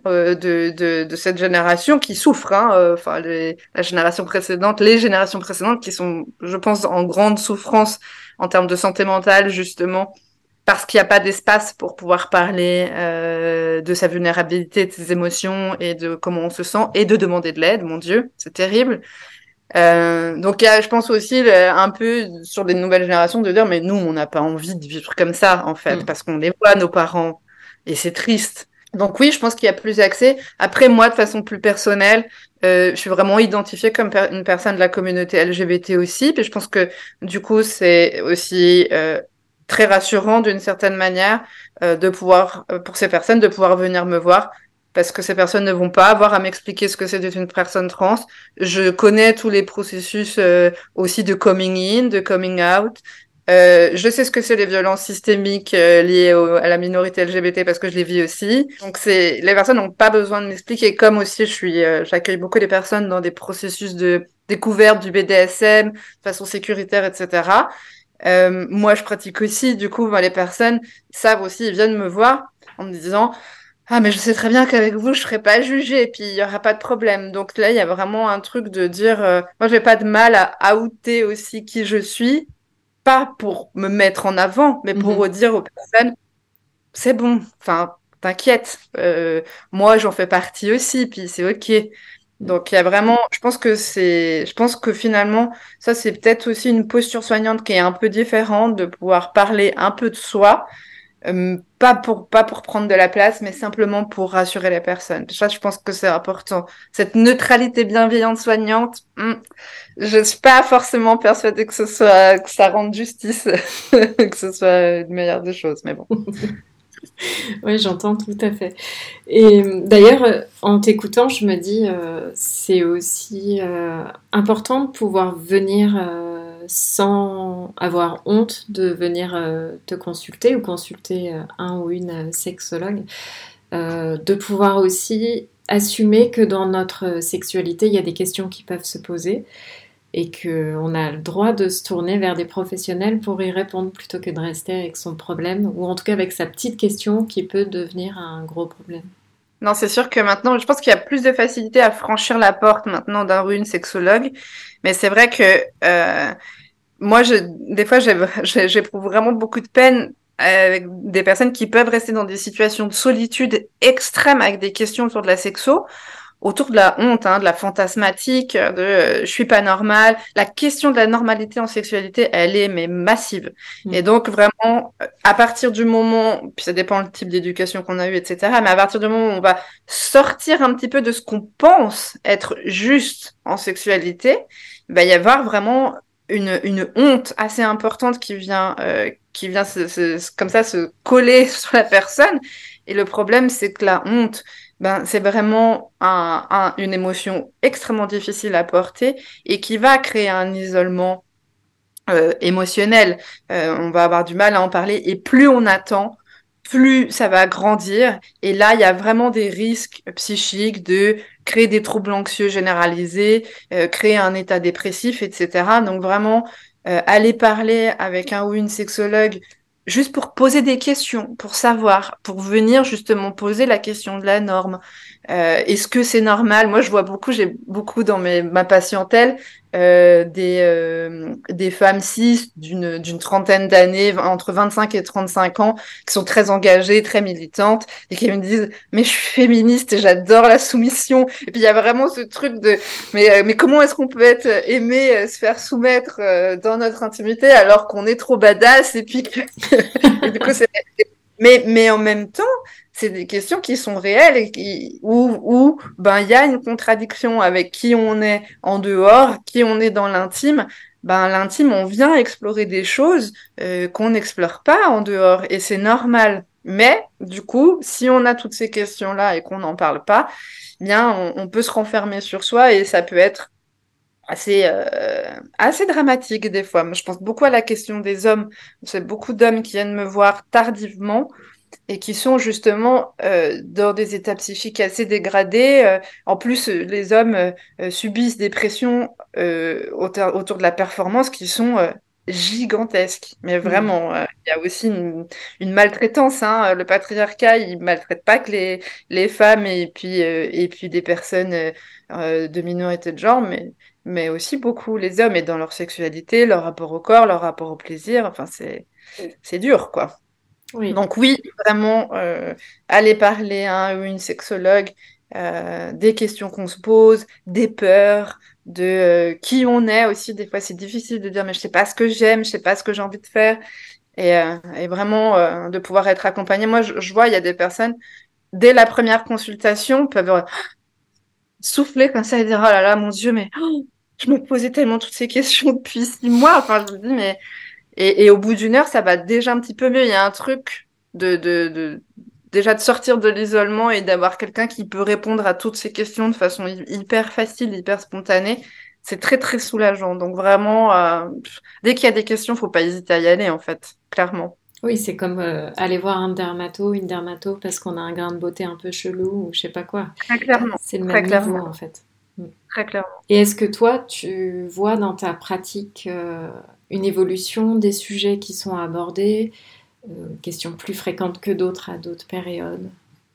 de cette génération qui souffre. Enfin, la génération précédente, les générations précédentes qui sont, je pense, en grande souffrance en termes de santé mentale, justement, parce qu'il n'y a pas d'espace pour pouvoir parler de sa vulnérabilité, de ses émotions et de comment on se sent et de demander de l'aide. Mon Dieu, c'est terrible. Donc il y a, je pense aussi un peu sur les nouvelles générations de dire mais nous on n'a pas envie de vivre comme ça en fait parce qu'on les voit nos parents et c'est triste. Donc oui, je pense qu'il y a plus accès. Après moi de façon plus personnelle, je suis vraiment identifiée comme une personne de la communauté LGBT aussi. Puis je pense que du coup c'est aussi très rassurant d'une certaine manière de pouvoir pour ces personnes de pouvoir venir me voir parce que ces personnes ne vont pas avoir à m'expliquer ce que c'est d'être une personne trans. Je connais tous les processus aussi de coming in, de coming out. Je sais ce que c'est les violences systémiques liées à la minorité LGBT parce que je les vis aussi. Donc les personnes n'ont pas besoin de m'expliquer. Comme aussi j'accueille beaucoup les personnes dans des processus de découverte du BDSM de façon sécuritaire, etc. Moi, je pratique aussi. Du coup, les personnes savent aussi, ils viennent me voir en me disant ah, mais je sais très bien qu'avec vous, je serai pas jugée, et puis il y aura pas de problème. Donc là, il y a vraiment un truc de dire, moi, j'ai pas de mal à outer aussi qui je suis, pas pour me mettre en avant, mais pour dire aux personnes, c'est bon, enfin, t'inquiète, moi, j'en fais partie aussi, puis c'est ok. Donc il y a vraiment, je pense que finalement, ça, c'est peut-être aussi une posture soignante qui est un peu différente, de pouvoir parler un peu de soi pas pour prendre de la place, mais simplement pour rassurer les personnes. Ça, je pense que c'est important. Cette neutralité bienveillante soignante, je suis pas forcément persuadée que ça rende justice, que ce soit une meilleure des choses, mais bon. Oui, j'entends tout à fait. Et d'ailleurs, en t'écoutant, je me dis, c'est aussi important de pouvoir venir sans avoir honte de venir te consulter ou consulter un ou une sexologue, de pouvoir aussi assumer que dans notre sexualité, il y a des questions qui peuvent se poser et qu'on a le droit de se tourner vers des professionnels pour y répondre plutôt que de rester avec son problème ou en tout cas avec sa petite question qui peut devenir un gros problème. Non, c'est sûr que maintenant, je pense qu'il y a plus de facilité à franchir la porte maintenant d'un ou une sexologue, mais c'est vrai que moi, des fois, j'éprouve vraiment beaucoup de peine avec des personnes qui peuvent rester dans des situations de solitude extrême avec des questions autour de la sexo, autour de la honte, de la fantasmatique, de je suis pas normale. La question de la normalité en sexualité, elle est mais massive. Et donc vraiment, à partir du moment, puis ça dépend le type d'éducation qu'on a eu, etc. Mais à partir du moment où on va sortir un petit peu de ce qu'on pense être juste en sexualité, il va y avoir vraiment une honte assez importante qui vient comme ça se coller sur la personne. Et le problème, c'est que la honte, c'est vraiment une émotion extrêmement difficile à porter et qui va créer un isolement émotionnel. On va avoir du mal à en parler et plus on attend, plus ça va grandir. Et là, il y a vraiment des risques psychiques de créer des troubles anxieux généralisés, créer un état dépressif, etc. Donc vraiment, aller parler avec un ou une sexologue juste pour poser des questions, pour savoir, pour venir justement poser la question de la norme. Est-ce que c'est normal? Moi, j'ai beaucoup dans ma patientèle des femmes cis d'une trentaine d'années, entre 25 et 35 ans, qui sont très engagées, très militantes, et qui me disent mais je suis féministe et j'adore la soumission. Et puis il y a vraiment ce truc de mais comment est-ce qu'on peut être aimé, se faire soumettre dans notre intimité alors qu'on est trop badass et puis et du coup mais en même temps c'est des questions qui sont réelles et où il y a une contradiction avec qui on est en dehors, qui on est dans l'intime. L'intime, on vient explorer des choses qu'on n'explore pas en dehors et c'est normal. Mais du coup, si on a toutes ces questions-là et qu'on n'en parle pas, on peut se renfermer sur soi et ça peut être assez dramatique des fois. Je pense beaucoup à la question des hommes. C'est beaucoup d'hommes qui viennent me voir tardivement et qui sont justement dans des états psychiques assez dégradés. En plus, les hommes subissent des pressions autour de la performance qui sont gigantesques. Mais vraiment, il y a aussi une maltraitance. Le patriarcat, il maltraite pas que les femmes et puis des personnes de minorité de genre, mais aussi beaucoup les hommes et dans leur sexualité, leur rapport au corps, leur rapport au plaisir. Enfin, c'est dur, quoi. Oui. Donc oui, vraiment, aller parler à un ou une sexologue, des questions qu'on se pose, des peurs, de qui on est aussi. Des fois, c'est difficile de dire, mais je sais pas ce que j'aime, je sais pas ce que j'ai envie de faire. Et vraiment, de pouvoir être accompagnée. Moi, je vois, il y a des personnes, dès la première consultation, peuvent souffler comme ça et dire, oh là là, mon Dieu, mais je me posais tellement toutes ces questions depuis 6 mois. Enfin, je me dis, mais... Et au bout d'une heure, ça va déjà un petit peu mieux. Il y a un truc déjà de sortir de l'isolement et d'avoir quelqu'un qui peut répondre à toutes ces questions de façon hyper facile, hyper spontanée. C'est très, très soulageant. Donc vraiment, dès qu'il y a des questions, faut pas hésiter à y aller, en fait, clairement. Oui, c'est comme aller voir un une dermato parce qu'on a un grain de beauté un peu chelou ou je sais pas quoi. Très clairement. C'est le Très même clairement. niveau en fait. Très clairement. Et est-ce que toi, tu vois dans ta pratique une évolution des sujets qui sont abordés, questions plus fréquentes que d'autres à d'autres périodes?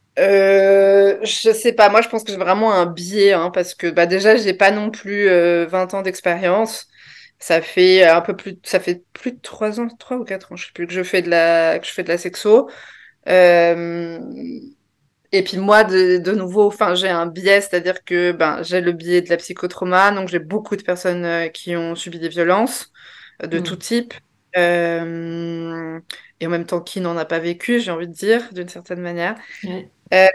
Je sais pas, moi je pense que j'ai vraiment un biais, parce que déjà j'ai pas non plus 20 ans d'expérience. Ça fait plus de 3 ans, 3 ou 4 ans, je sais plus, que je fais de la sexo. Euh, et puis moi de nouveau, enfin j'ai un biais, c'est-à-dire que j'ai le biais de la psychotrauma, donc j'ai beaucoup de personnes qui ont subi des violences de tout type. Euh, et en même temps, qui n'en a pas vécu, j'ai envie de dire, d'une certaine manière. Ouais.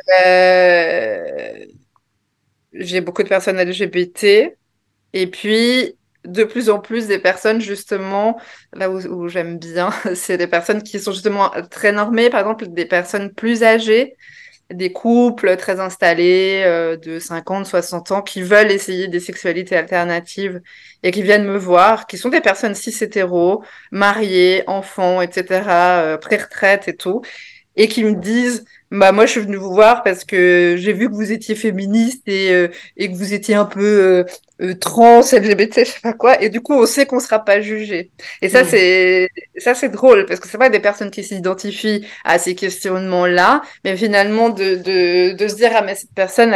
Euh, j'ai beaucoup de personnes LGBT et puis de plus en plus des personnes justement, là où j'aime bien, c'est des personnes qui sont justement très normées, par exemple des personnes plus âgées, des couples très installés de 50, 60 ans qui veulent essayer des sexualités alternatives et qui viennent me voir, qui sont des personnes cis hétéros, mariées, enfants, etc., pré-retraite et tout et qui me disent moi je suis venue vous voir parce que j'ai vu que vous étiez féministe et que vous étiez un peu trans, LGBT, je sais pas quoi, et du coup on sait qu'on sera pas jugé. Et ça c'est drôle parce que c'est pas des personnes qui s'identifient à ces questionnements-là, mais finalement de se dire ah mais cette personne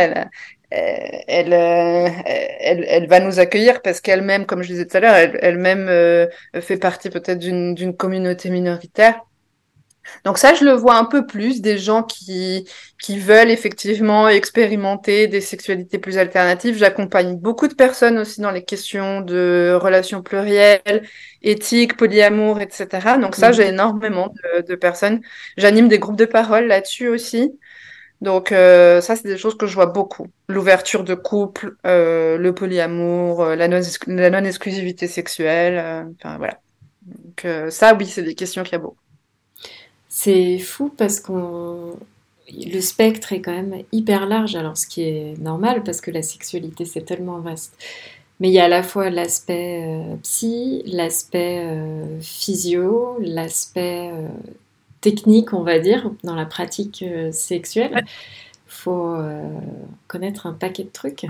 elle va nous accueillir parce qu'elle-même, comme je disais tout à l'heure, elle-même fait partie peut-être d'une communauté minoritaire. Donc ça, je le vois un peu plus, des gens qui veulent effectivement expérimenter des sexualités plus alternatives. J'accompagne beaucoup de personnes aussi dans les questions de relations plurielles, éthiques, polyamour, etc. Donc ça, j'ai énormément de personnes. J'anime des groupes de parole là-dessus aussi. Donc ça, c'est des choses que je vois beaucoup. L'ouverture de couple, le polyamour, la non-exclusivité sexuelle, enfin voilà. Donc ça, oui, c'est des questions qu'il y a beaucoup. C'est fou parce qu'on le spectre est quand même hyper large, alors ce qui est normal parce que la sexualité c'est tellement vaste. Mais il y a à la fois l'aspect psy, l'aspect physio, l'aspect technique, on va dire, dans la pratique sexuelle. Faut connaître un paquet de trucs.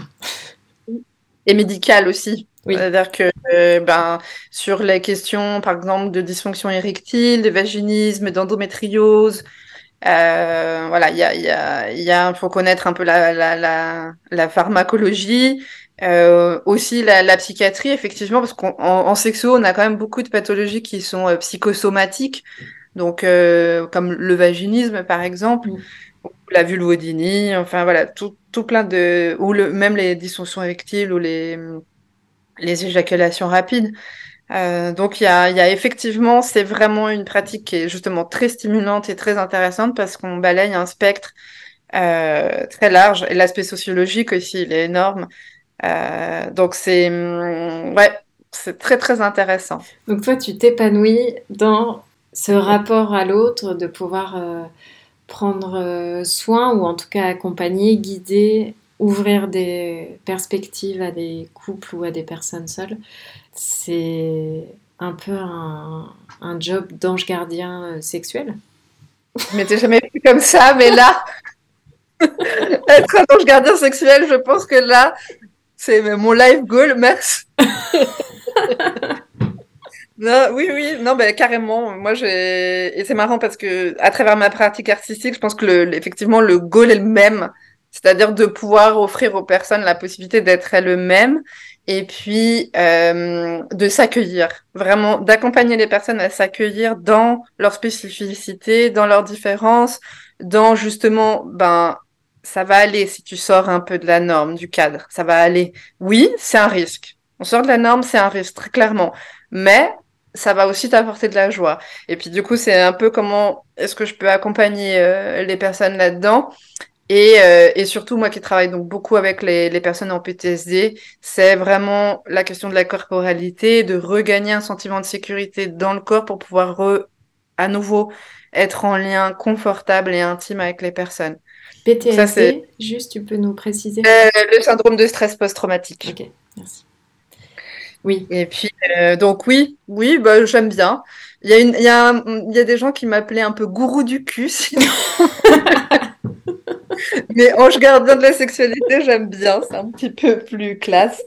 Et médical aussi. Oui. C'est-à-dire que sur les questions, par exemple, de dysfonction érectile, de vaginisme, d'endométriose, voilà, faut connaître un peu la pharmacologie, aussi la psychiatrie, effectivement, parce qu'en sexo, on a quand même beaucoup de pathologies qui sont psychosomatiques, donc comme le vaginisme, par exemple, ou la vulvodynie, enfin voilà, tout plein de, même les dysfonctions érectiles ou les éjaculations rapides. Donc il y a effectivement, c'est vraiment une pratique qui est justement très stimulante et très intéressante parce qu'on balaye un spectre très large et l'aspect sociologique aussi, il est énorme. Donc ouais, c'est très très intéressant. Donc toi, tu t'épanouis dans ce rapport à l'autre, de pouvoir prendre soin ou en tout cas accompagner, guider, ouvrir des perspectives à des couples ou à des personnes seules. C'est un peu un job d'ange gardien sexuel. Je m'étais jamais vu comme ça, mais là, être un ange gardien sexuel, je pense que là, c'est mon life goal, merci. Non, oui, oui, non, ben carrément. Moi, et c'est marrant parce que à travers ma pratique artistique, je pense que effectivement, le goal est le même, c'est-à-dire de pouvoir offrir aux personnes la possibilité d'être elles-mêmes et puis de s'accueillir, vraiment d'accompagner les personnes à s'accueillir dans leur spécificité, dans leurs différences, dans justement, ça va aller si tu sors un peu de la norme, du cadre, ça va aller. Oui, c'est un risque. On sort de la norme, c'est un risque, très clairement. Mais ça va aussi t'apporter de la joie. Et puis du coup, c'est un peu comment est-ce que je peux accompagner les personnes là-dedans. Et surtout, moi qui travaille donc beaucoup avec les personnes en PTSD, c'est vraiment la question de la corporalité, de regagner un sentiment de sécurité dans le corps pour pouvoir à nouveau être en lien confortable et intime avec les personnes. PTSD, Ça, c'est juste, tu peux nous préciser? le syndrome de stress post-traumatique. Ok, merci. Oui. Et puis, donc oui, bah, j'aime bien. Il y a des gens qui m'appelaient un peu gourou du cul, sinon. Mais ange gardien de la sexualité, j'aime bien, c'est un petit peu plus classe.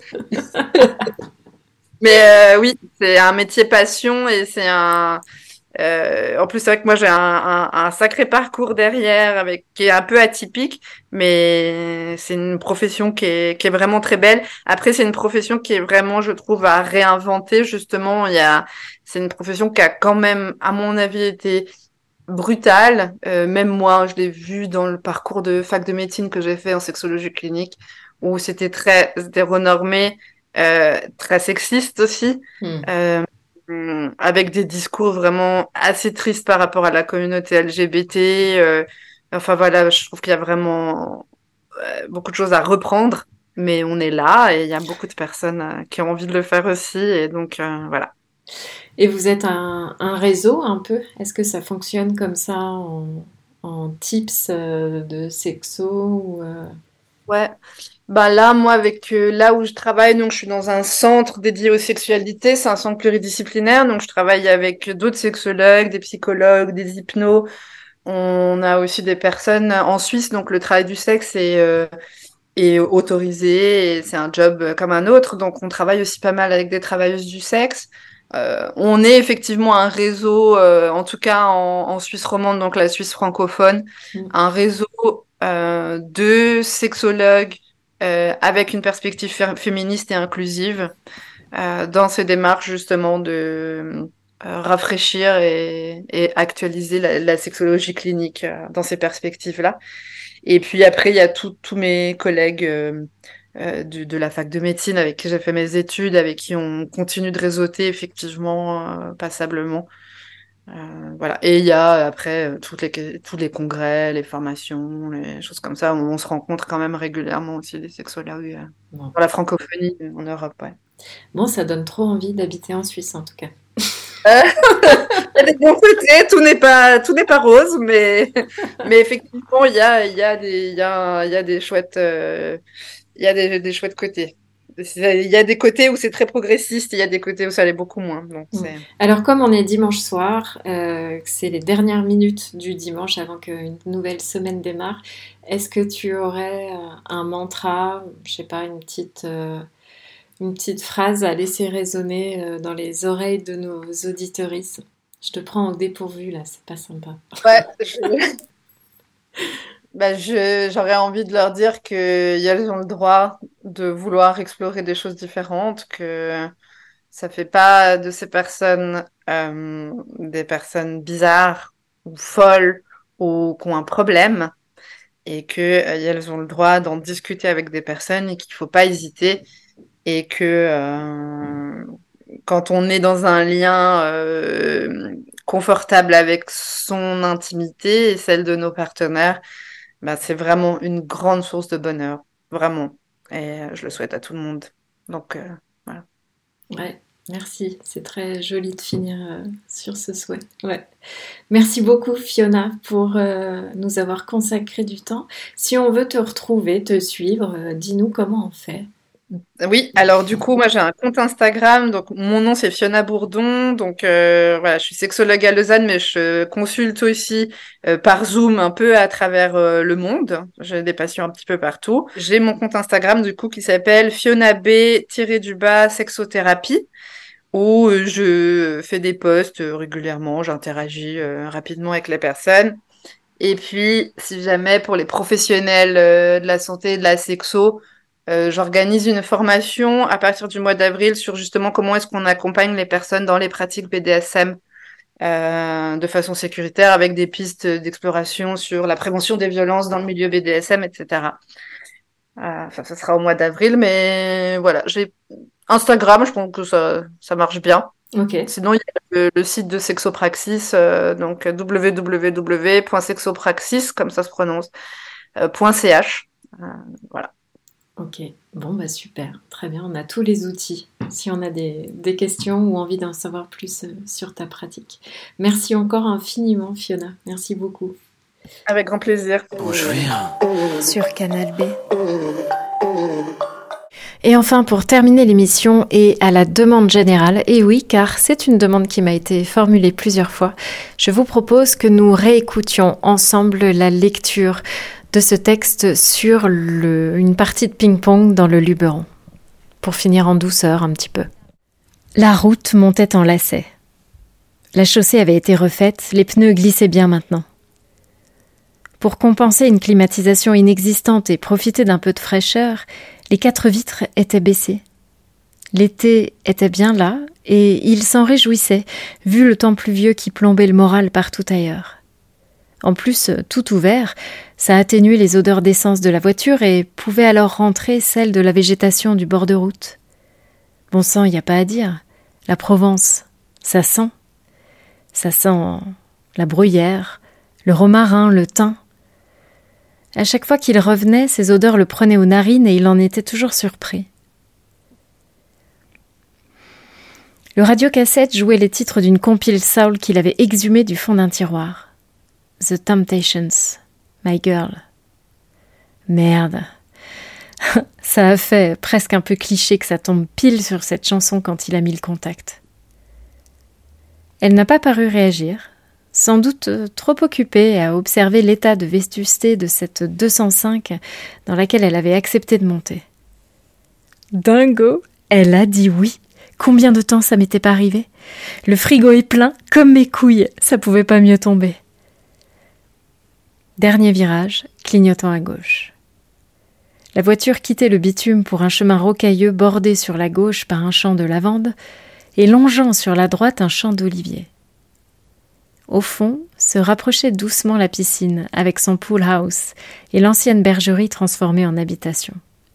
Mais oui, c'est un métier passion et c'est en plus, c'est vrai que moi j'ai un sacré parcours derrière qui est un peu atypique, mais c'est une profession qui est vraiment très belle. Après, c'est une profession qui est vraiment, je trouve, à réinventer. Justement, c'est une profession qui a quand même, à mon avis, été brutale. Même moi, je l'ai vu dans le parcours de fac de médecine que j'ai fait en sexologie clinique, où c'était très hétéronormé, très sexiste aussi. Avec des discours vraiment assez tristes par rapport à la communauté LGBT. Enfin voilà, je trouve qu'il y a vraiment beaucoup de choses à reprendre, mais on est là et il y a beaucoup de personnes qui ont envie de le faire aussi. Et donc voilà. Et vous êtes un réseau un peu? Est-ce que ça fonctionne comme ça en tips de sexo ou Ouais. Bah là, moi, avec là où je travaille, donc je suis dans un centre dédié aux sexualités, c'est un centre pluridisciplinaire, donc je travaille avec d'autres sexologues, des psychologues, des hypnos. On a aussi des personnes en Suisse, donc le travail du sexe est autorisé et c'est un job comme un autre, donc on travaille aussi pas mal avec des travailleuses du sexe. On est effectivement un réseau, en tout cas en Suisse romande, donc la Suisse francophone, un réseau de sexologues avec une perspective féministe et inclusive dans ces démarches justement rafraîchir et actualiser la sexologie clinique dans ces perspectives-là. Et puis après, il y a tous mes collègues de la fac de médecine avec qui j'ai fait mes études, avec qui on continue de réseauter effectivement passablement. Voilà. Et il y a après tous les congrès, les formations, les choses comme ça, où on se rencontre quand même régulièrement aussi des sexologues Bon. dans la francophonie en Europe. Ouais. Bon, ça donne trop envie d'habiter en Suisse en tout cas. Il y a des bons côtés, tout n'est pas rose, mais effectivement, il y a des chouettes, il y a des chouettes côtés. Il y a des côtés où c'est très progressiste, et il y a des côtés où ça l'est beaucoup moins. Donc Alors, comme on est dimanche soir, c'est les dernières minutes du dimanche avant qu'une nouvelle semaine démarre, est-ce que tu aurais un mantra, je sais pas, une petite phrase à laisser résonner dans les oreilles de nos auditorices? Je te prends au dépourvu là, c'est pas sympa. Ouais, j'aurais envie de leur dire qu'elles ont le droit de vouloir explorer des choses différentes, que ça fait pas de ces personnes des personnes bizarres ou folles ou qui ont un problème, et qu'elles ont le droit d'en discuter avec des personnes et qu'il faut pas hésiter, et que quand on est dans un lien confortable avec son intimité et celle de nos partenaires, bah, c'est vraiment une grande source de bonheur, vraiment. Et je le souhaite à tout le monde. Donc, voilà. Ouais, merci. C'est très joli de finir sur ce souhait. Ouais. Merci beaucoup, Fiona, pour nous avoir consacré du temps. Si on veut te retrouver, te suivre, dis-nous comment on fait. Oui, alors du coup, moi j'ai un compte Instagram, donc mon nom c'est Fiona Bourdon, donc voilà, je suis sexologue à Lausanne, mais je consulte aussi par Zoom un peu à travers le monde. J'ai des patients un petit peu partout. J'ai mon compte Instagram du coup qui s'appelle Fiona B-du-bas sexothérapie, où je fais des posts régulièrement, j'interagis rapidement avec les personnes. Et puis, si jamais pour les professionnels de la santé et de la sexo, j'organise une formation à partir du mois d'avril sur justement comment est-ce qu'on accompagne les personnes dans les pratiques BDSM de façon sécuritaire, avec des pistes d'exploration sur la prévention des violences dans le milieu BDSM, etc. Enfin, ça sera au mois d'avril, mais voilà, j'ai Instagram, je pense que ça marche bien. Ok. Sinon, il y a le site de Sexopraxis, donc www.sexopraxis, comme ça se prononce, .ch. Voilà. Ok, bon bah super, très bien, on a tous les outils si on a des questions ou envie d'en savoir plus sur ta pratique. Merci encore infiniment, Fiona, merci beaucoup. Avec grand plaisir. Sur Canal B. Et enfin, pour terminer l'émission et à la demande générale, et oui, car c'est une demande qui m'a été formulée plusieurs fois, je vous propose que nous réécoutions ensemble la lecture de ce texte sur une partie de ping-pong dans le Luberon, pour finir en douceur un petit peu. La route montait en lacets. La chaussée avait été refaite, les pneus glissaient bien maintenant. Pour compenser une climatisation inexistante et profiter d'un peu de fraîcheur, les 4 vitres étaient baissées. L'été était bien là, et il s'en réjouissait, vu le temps pluvieux qui plombait le moral partout ailleurs. En plus, tout ouvert, ça atténuait les odeurs d'essence de la voiture et pouvait alors rentrer celle de la végétation du bord de route. Bon sang, il n'y a pas à dire. La Provence, ça sent. Ça sent la bruyère, le romarin, le thym. À chaque fois qu'il revenait, ces odeurs le prenaient aux narines et il en était toujours surpris. Le radiocassette jouait les titres d'une compile soul qu'il avait exhumée du fond d'un tiroir. The Temptations, My Girl. Merde. Ça a fait presque un peu cliché que ça tombe pile sur cette chanson quand il a mis le contact. Elle n'a pas paru réagir, sans doute trop occupée à observer l'état de vétusté de cette 205 dans laquelle elle avait accepté de monter. Dingo, elle a dit oui. Combien de temps ça m'était pas arrivé? Le frigo est plein, comme mes couilles, ça pouvait pas mieux tomber. Dernier virage, clignotant à gauche. La voiture quittait le bitume pour un chemin rocailleux bordé sur la gauche par un champ de lavande, et longeant sur la droite un champ d'oliviers. Au fond, se rapprochait doucement la piscine, avec son pool house et l'ancienne bergerie transformée en habitation.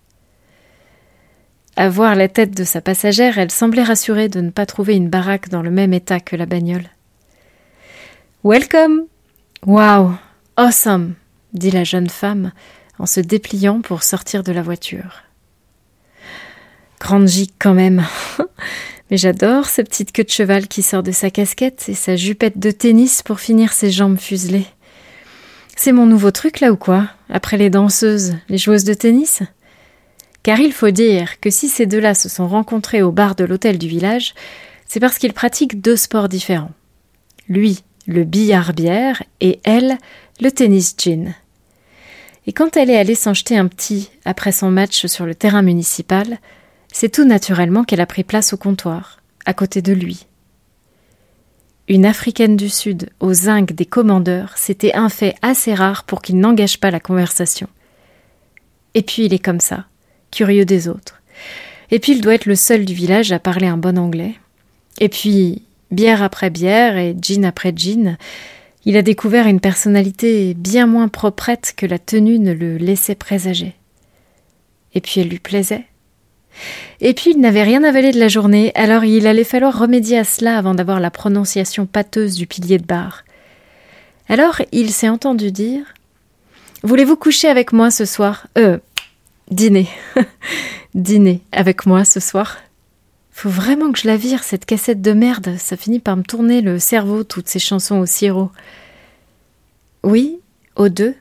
À voir la tête de sa passagère, elle semblait rassurée de ne pas trouver une baraque dans le même état que la bagnole. « Welcome !»« Wow ! Awesome !» dit la jeune femme en se dépliant pour sortir de la voiture. Grande gigue quand même. Mais j'adore cette petite queue de cheval qui sort de sa casquette et sa jupette de tennis pour finir ses jambes fuselées. C'est mon nouveau truc là ou quoi? Après les danseuses, les joueuses de tennis? Car il faut dire que si ces deux-là se sont rencontrés au bar de l'hôtel du village, c'est parce qu'ils pratiquent 2 sports différents. Lui, le billard-bière, et elle, le tennis-gin. Et quand elle est allée s'en jeter un petit après son match sur le terrain municipal, c'est tout naturellement qu'elle a pris place au comptoir, à côté de lui. Une Africaine du Sud, au zinc des commandeurs, c'était un fait assez rare pour qu'il n'engage pas la conversation. Et puis il est comme ça, curieux des autres. Et puis il doit être le seul du village à parler un bon anglais. Et puis, bière après bière et gin après gin, il a découvert une personnalité bien moins proprette que la tenue ne le laissait présager. Et puis elle lui plaisait. Et puis il n'avait rien avalé de la journée, alors il allait falloir remédier à cela avant d'avoir la prononciation pâteuse du pilier de bar. Alors il s'est entendu dire « Voulez-vous coucher avec moi ce soir ? Dîner. Dîner avec moi ce soir. Faut vraiment que je la vire, cette cassette de merde, ça finit par me tourner le cerveau, toutes ces chansons au sirop. » Oui, aux deux.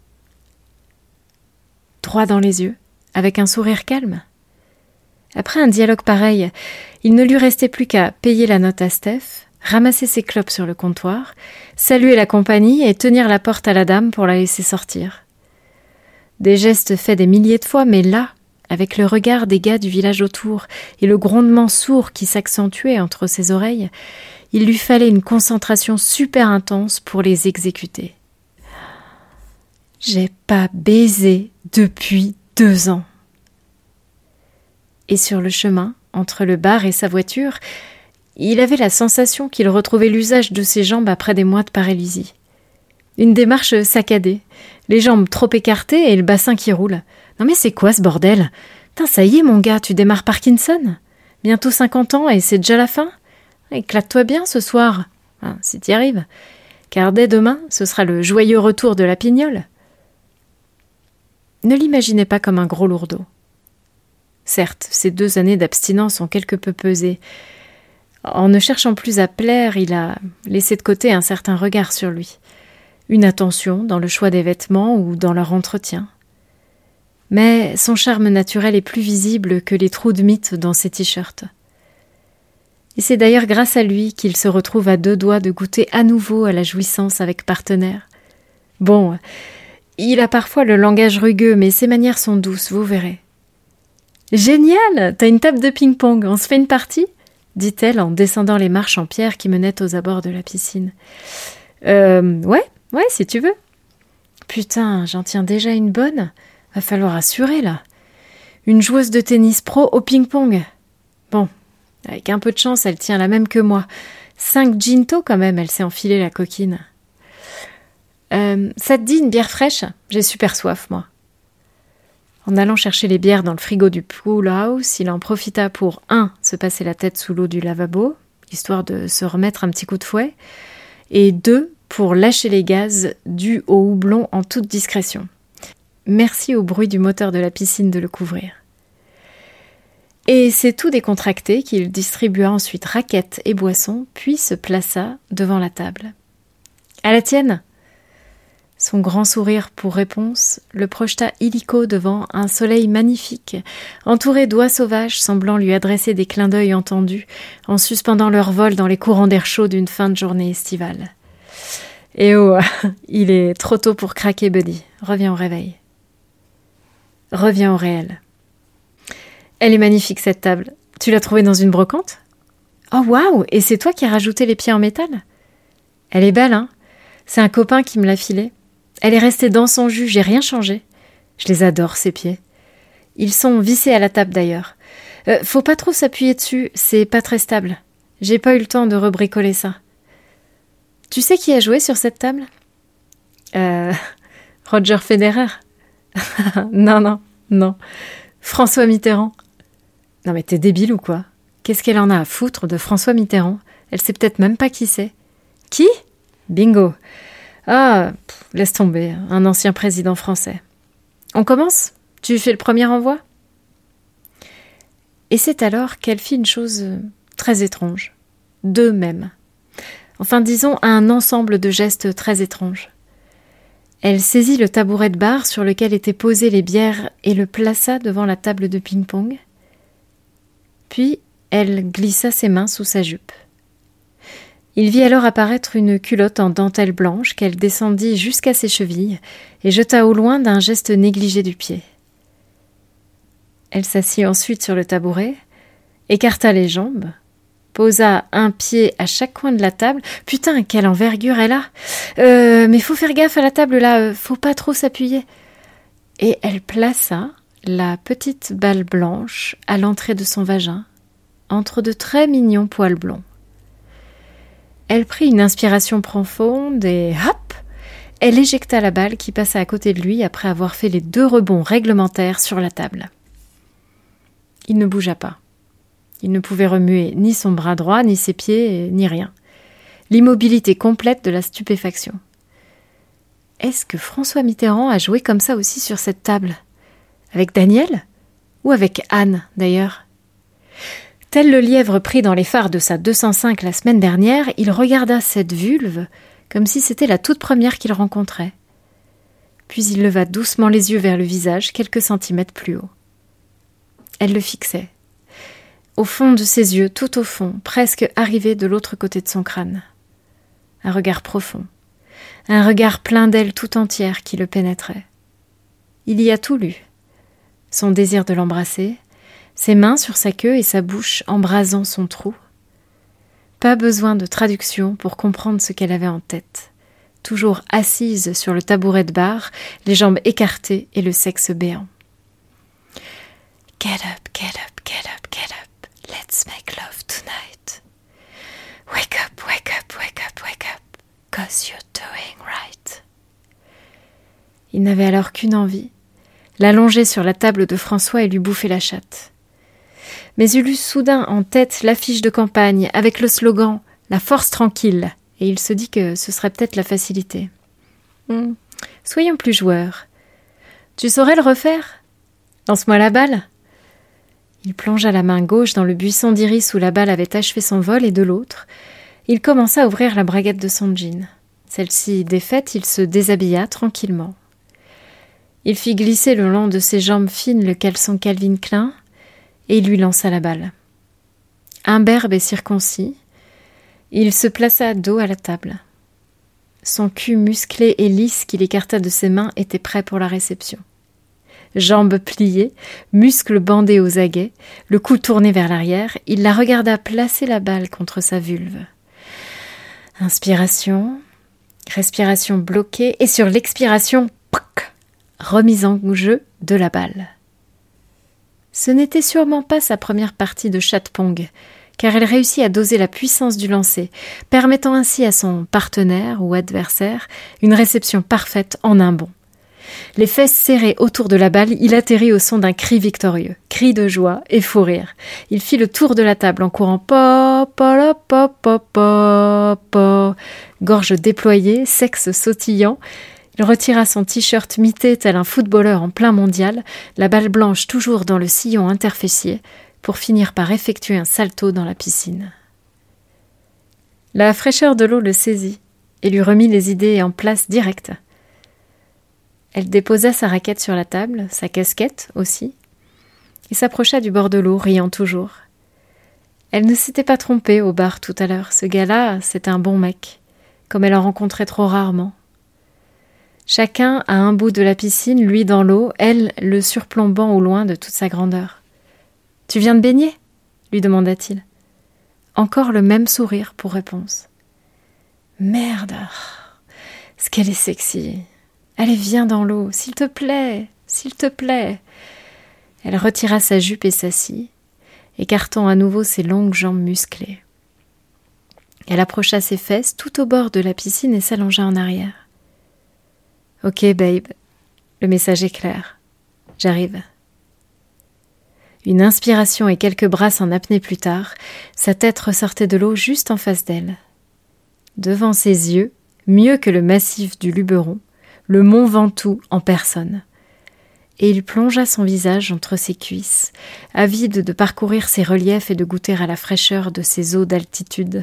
Droit dans les yeux, avec un sourire calme. Après un dialogue pareil, il ne lui restait plus qu'à payer la note à Steph, ramasser ses clopes sur le comptoir, saluer la compagnie et tenir la porte à la dame pour la laisser sortir. Des gestes faits des milliers de fois, mais là, avec le regard des gars du village autour et le grondement sourd qui s'accentuait entre ses oreilles, il lui fallait une concentration super intense pour les exécuter. J'ai pas baisé depuis 2 ans. Et sur le chemin, entre le bar et sa voiture, il avait la sensation qu'il retrouvait l'usage de ses jambes après des mois de paralysie. Une démarche saccadée, les jambes trop écartées et le bassin qui roule. Non mais c'est quoi ce bordel? Putain, ça y est mon gars, tu démarres Parkinson? Bientôt 50 ans et c'est déjà la fin? Éclate-toi bien ce soir, si t'y arrives. Car dès demain, ce sera le joyeux retour de la pignole. Ne l'imaginez pas comme un gros lourdeau. Certes, ces 2 années d'abstinence ont quelque peu pesé. En ne cherchant plus à plaire, il a laissé de côté un certain regard sur lui. Une attention dans le choix des vêtements ou dans leur entretien. Mais son charme naturel est plus visible que les trous de mythe dans ses t-shirts. Et c'est d'ailleurs grâce à lui qu'il se retrouve à 2 doigts de goûter à nouveau à la jouissance avec partenaire. Bon, il a parfois le langage rugueux, mais ses manières sont douces, vous verrez. « Génial! T'as une table de ping-pong, on se fait une partie ?» dit-elle en descendant les marches en pierre qui menaient aux abords de la piscine. Ouais, si tu veux. » Putain, j'en tiens déjà une bonne. Va falloir assurer, là. Une joueuse de tennis pro au ping-pong. Bon, avec un peu de chance, elle tient la même que moi. 5 ginto quand même, elle s'est enfilée la coquine. Ça te dit une bière fraîche? J'ai super soif, moi. En allant chercher les bières dans le frigo du pool house, il en profita pour 1. Se passer la tête sous l'eau du lavabo, histoire de se remettre un petit coup de fouet, et 2. Pour lâcher les gaz dus au houblon en toute discrétion. Merci au bruit du moteur de la piscine de le couvrir. Et c'est tout décontracté qu'il distribua ensuite raquettes et boissons, puis se plaça devant la table. « À la tienne !» Son grand sourire pour réponse le projeta illico devant un soleil magnifique, entouré d'oies sauvages semblant lui adresser des clins d'œil entendus en suspendant leur vol dans les courants d'air chaud d'une fin de journée estivale. Eh oh, il est trop tôt pour craquer, Buddy. Reviens au réveil. Reviens au réel. Elle est magnifique, cette table. Tu l'as trouvée dans une brocante? Oh waouh! Et c'est toi qui as rajouté les pieds en métal? Elle est belle, hein? C'est un copain qui me l'a filée. Elle est restée dans son jus, j'ai rien changé. Je les adore, ces pieds. Ils sont vissés à la table d'ailleurs. Faut pas trop s'appuyer dessus, c'est pas très stable. J'ai pas eu le temps de rebricoler ça. Tu sais qui a joué sur cette table ? Roger Federer. Non. François Mitterrand. Non mais t'es débile ou quoi ? Qu'est-ce qu'elle en a à foutre de François Mitterrand ? Elle sait peut-être même pas qui c'est. Qui ? Bingo. Ah, laisse tomber, un ancien président français. On commence ? Tu fais le premier envoi ? Et c'est alors qu'elle fit une chose très étrange. Deux même. Enfin, disons, un ensemble de gestes très étranges. Elle saisit le tabouret de bar sur lequel étaient posées les bières et le plaça devant la table de ping-pong. Puis, elle glissa ses mains sous sa jupe. Il vit alors apparaître une culotte en dentelle blanche qu'elle descendit jusqu'à ses chevilles et jeta au loin d'un geste négligé du pied. Elle s'assit ensuite sur le tabouret, écarta les jambes, posa un pied à chaque coin de la table. Putain, quelle envergure elle a! Mais faut faire gaffe à la table là, faut pas trop s'appuyer. Et elle plaça la petite balle blanche à l'entrée de son vagin, entre de très mignons poils blonds. Elle prit une inspiration profonde et hop! Elle éjecta la balle qui passa à côté de lui après avoir fait les 2 rebonds réglementaires sur la table. Il ne bougea pas. Il ne pouvait remuer ni son bras droit, ni ses pieds, ni rien. L'immobilité complète de la stupéfaction. Est-ce que François Mitterrand a joué comme ça aussi sur cette table ? Avec Daniel ? Ou avec Anne, d'ailleurs ? Tel le lièvre pris dans les phares de sa 205 la semaine dernière, il regarda cette vulve comme si c'était la toute première qu'il rencontrait. Puis il leva doucement les yeux vers le visage, quelques centimètres plus haut. Elle le fixait. Au fond de ses yeux, tout au fond, presque arrivé de l'autre côté de son crâne. Un regard profond, un regard plein d'elle tout entière qui le pénétrait. Il y a tout lu. Son désir de l'embrasser, ses mains sur sa queue et sa bouche embrasant son trou. Pas besoin de traduction pour comprendre ce qu'elle avait en tête. Toujours assise sur le tabouret de bar, les jambes écartées et le sexe béant. Get up, get up, get up, get up. Let's make love tonight. Wake up, wake up, wake up, wake up. 'Cause you're doing right. Il n'avait alors qu'une envie, l'allonger sur la table de François et lui bouffer la chatte. Mais il eut soudain en tête l'affiche de campagne avec le slogan « La force tranquille » et il se dit que ce serait peut-être la facilité. Soyons plus joueurs. Tu saurais le refaire ? Lance-moi la balle. Il plongea la main gauche dans le buisson d'iris où la balle avait achevé son vol et de l'autre, il commença à ouvrir la braguette de son jean. Celle-ci défaite, il se déshabilla tranquillement. Il fit glisser le long de ses jambes fines le caleçon Calvin Klein et il lui lança la balle. Imberbe et circoncis, il se plaça dos à la table. Son cul musclé et lisse qu'il écarta de ses mains était prêt pour la réception. Jambes pliées, muscles bandés aux aguets, le cou tourné vers l'arrière, il la regarda placer la balle contre sa vulve. Inspiration, respiration bloquée, et sur l'expiration, remise en jeu de la balle. Ce n'était sûrement pas sa première partie de chat-pong, car elle réussit à doser la puissance du lancer, permettant ainsi à son partenaire ou adversaire une réception parfaite en un bond. Les fesses serrées autour de la balle, il atterrit au son d'un cri victorieux, cri de joie et fou rire. Il fit le tour de la table en courant pop, pop, pop, pop, pop, pop, gorge déployée, sexe sautillant. Il retira son t-shirt mité tel un footballeur en plein mondial, la balle blanche toujours dans le sillon interfessier, pour finir par effectuer un salto dans la piscine. La fraîcheur de l'eau le saisit et lui remit les idées en place directe. Elle déposa sa raquette sur la table, sa casquette aussi, et s'approcha du bord de l'eau, riant toujours. Elle ne s'était pas trompée au bar tout à l'heure. Ce gars-là, c'est un bon mec, comme elle en rencontrait trop rarement. Chacun à un bout de la piscine, lui dans l'eau, elle le surplombant au loin de toute sa grandeur. « Tu viens de baigner ?» lui demanda-t-il. Encore le même sourire pour réponse. « Merde, ce qu'elle est sexy !» Allez, viens dans l'eau, s'il te plaît, s'il te plaît. Elle retira sa jupe et s'assit, écartant à nouveau ses longues jambes musclées. Elle approcha ses fesses tout au bord de la piscine et s'allongea en arrière. « Ok, babe, le message est clair. J'arrive. » Une inspiration et quelques brasses en apnée plus tard, sa tête ressortait de l'eau juste en face d'elle. Devant ses yeux, mieux que le massif du Luberon, le mont Ventoux en personne. Et il plongea son visage entre ses cuisses, avide de parcourir ses reliefs et de goûter à la fraîcheur de ses eaux d'altitude.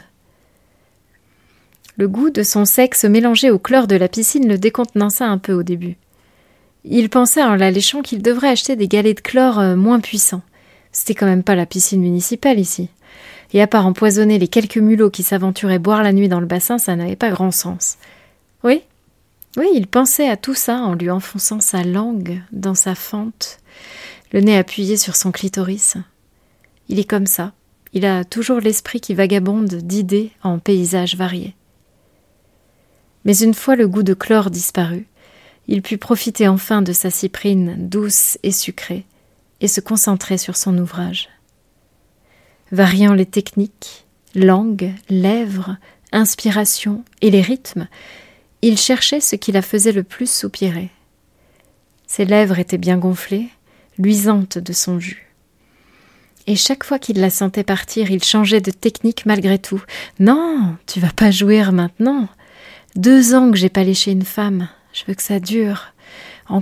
Le goût de son sexe mélangé au chlore de la piscine le décontenança un peu au début. Il pensait en la léchant qu'il devrait acheter des galets de chlore moins puissants. C'était quand même pas la piscine municipale ici. Et à part empoisonner les quelques mulots qui s'aventuraient boire la nuit dans le bassin, ça n'avait pas grand sens. Oui, il pensait à tout ça en lui enfonçant sa langue dans sa fente, le nez appuyé sur son clitoris. Il est comme ça. Il a toujours l'esprit qui vagabonde d'idées en paysages variés. Mais une fois le goût de chlore disparu, il put profiter enfin de sa cyprine douce et sucrée et se concentrer sur son ouvrage. Variant les techniques, langue, lèvres, inspiration et les rythmes, il cherchait ce qui la faisait le plus soupirer. Ses lèvres étaient bien gonflées, luisantes de son jus. Et chaque fois qu'il la sentait partir, il changeait de technique malgré tout. « Non, tu vas pas jouir maintenant. 2 ans que j'ai pas léché une femme. Je veux que ça dure. Encore. »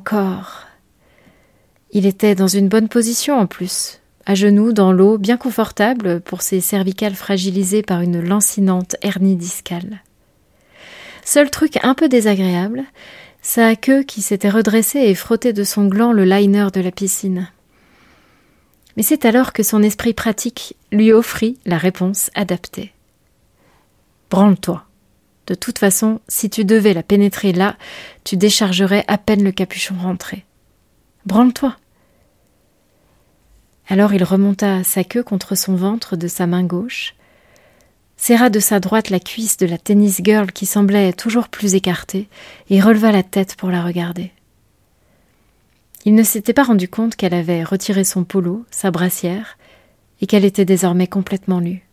Il était dans une bonne position en plus, à genoux dans l'eau, bien confortable pour ses cervicales fragilisées par une lancinante hernie discale. Seul truc un peu désagréable, sa queue qui s'était redressée et frottait de son gland le liner de la piscine. Mais c'est alors que son esprit pratique lui offrit la réponse adaptée. « Branle-toi. De toute façon, si tu devais la pénétrer là, tu déchargerais à peine le capuchon rentré. Branle-toi. » Alors il remonta sa queue contre son ventre de sa main gauche, serra de sa droite la cuisse de la tennis girl qui semblait toujours plus écartée et releva la tête pour la regarder. Il ne s'était pas rendu compte qu'elle avait retiré son polo, sa brassière, et qu'elle était désormais complètement nue.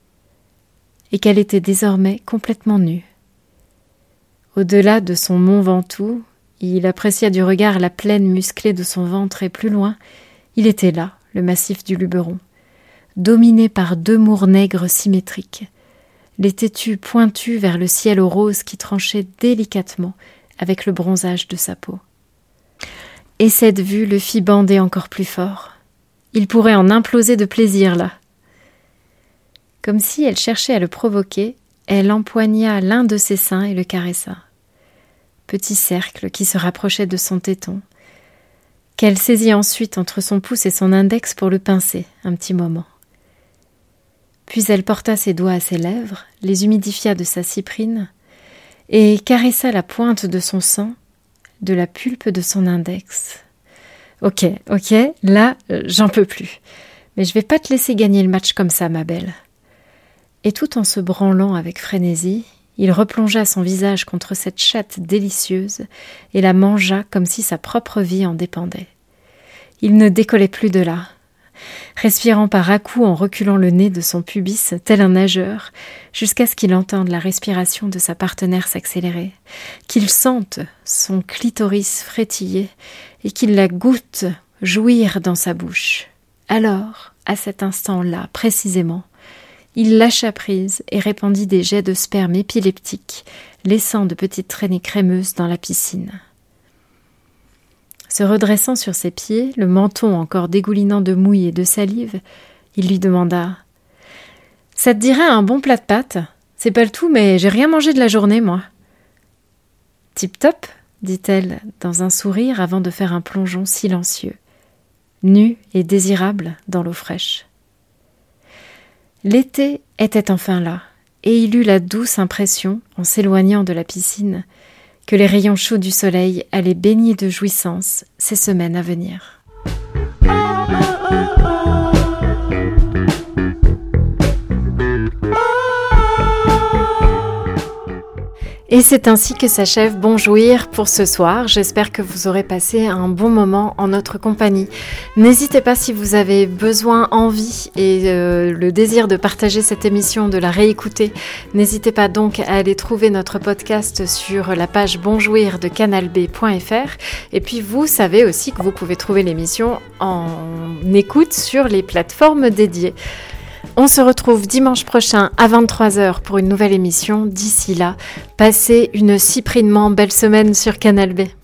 Au-delà de son mont Ventoux, il apprécia du regard la plaine musclée de son ventre et plus loin, il était là, le massif du Luberon, dominé par 2 mours nègres symétriques, les tétus pointus vers le ciel au rose qui tranchait délicatement avec le bronzage de sa peau. Et cette vue le fit bander encore plus fort. Il pourrait en imploser de plaisir là. Comme si elle cherchait à le provoquer, elle empoigna l'un de ses seins et le caressa. Petit cercle qui se rapprochait de son téton, qu'elle saisit ensuite entre son pouce et son index pour le pincer un petit moment. Puis elle porta ses doigts à ses lèvres, les humidifia de sa cyprine et caressa la pointe de son sang, de la pulpe de son index. Ok, là, j'en peux plus. Mais je vais pas te laisser gagner le match comme ça, ma belle. Et tout en se branlant avec frénésie, il replongea son visage contre cette chatte délicieuse et la mangea comme si sa propre vie en dépendait. Il ne décollait plus de là. Respirant par à-coups en reculant le nez de son pubis tel un nageur, jusqu'à ce qu'il entende la respiration de sa partenaire s'accélérer, qu'il sente son clitoris frétiller et qu'il la goûte jouir dans sa bouche. Alors, à cet instant-là, précisément, il lâcha prise et répandit des jets de sperme épileptiques, laissant de petites traînées crémeuses dans la piscine. Se redressant sur ses pieds, le menton encore dégoulinant de mouille et de salive, il lui demanda « Ça te dirait un bon plat de pâtes ? C'est pas le tout, mais j'ai rien mangé de la journée, moi. »« Tip-top » dit-elle, dans un sourire avant de faire un plongeon silencieux, nu et désirable dans l'eau fraîche. L'été était enfin là, et il eut la douce impression, en s'éloignant de la piscine, que les rayons chauds du soleil allaient baigner de jouissance ces semaines à venir. Et c'est ainsi que s'achève Bonjouir pour ce soir. J'espère que vous aurez passé un bon moment en notre compagnie. N'hésitez pas si vous avez besoin, envie et le désir de partager cette émission, de la réécouter. N'hésitez pas donc à aller trouver notre podcast sur la page bonjouir de canalb.fr. Et puis vous savez aussi que vous pouvez trouver l'émission en écoute sur les plateformes dédiées. On se retrouve dimanche prochain à 23h pour une nouvelle émission. D'ici là, passez une cyprinement belle semaine sur Canal B.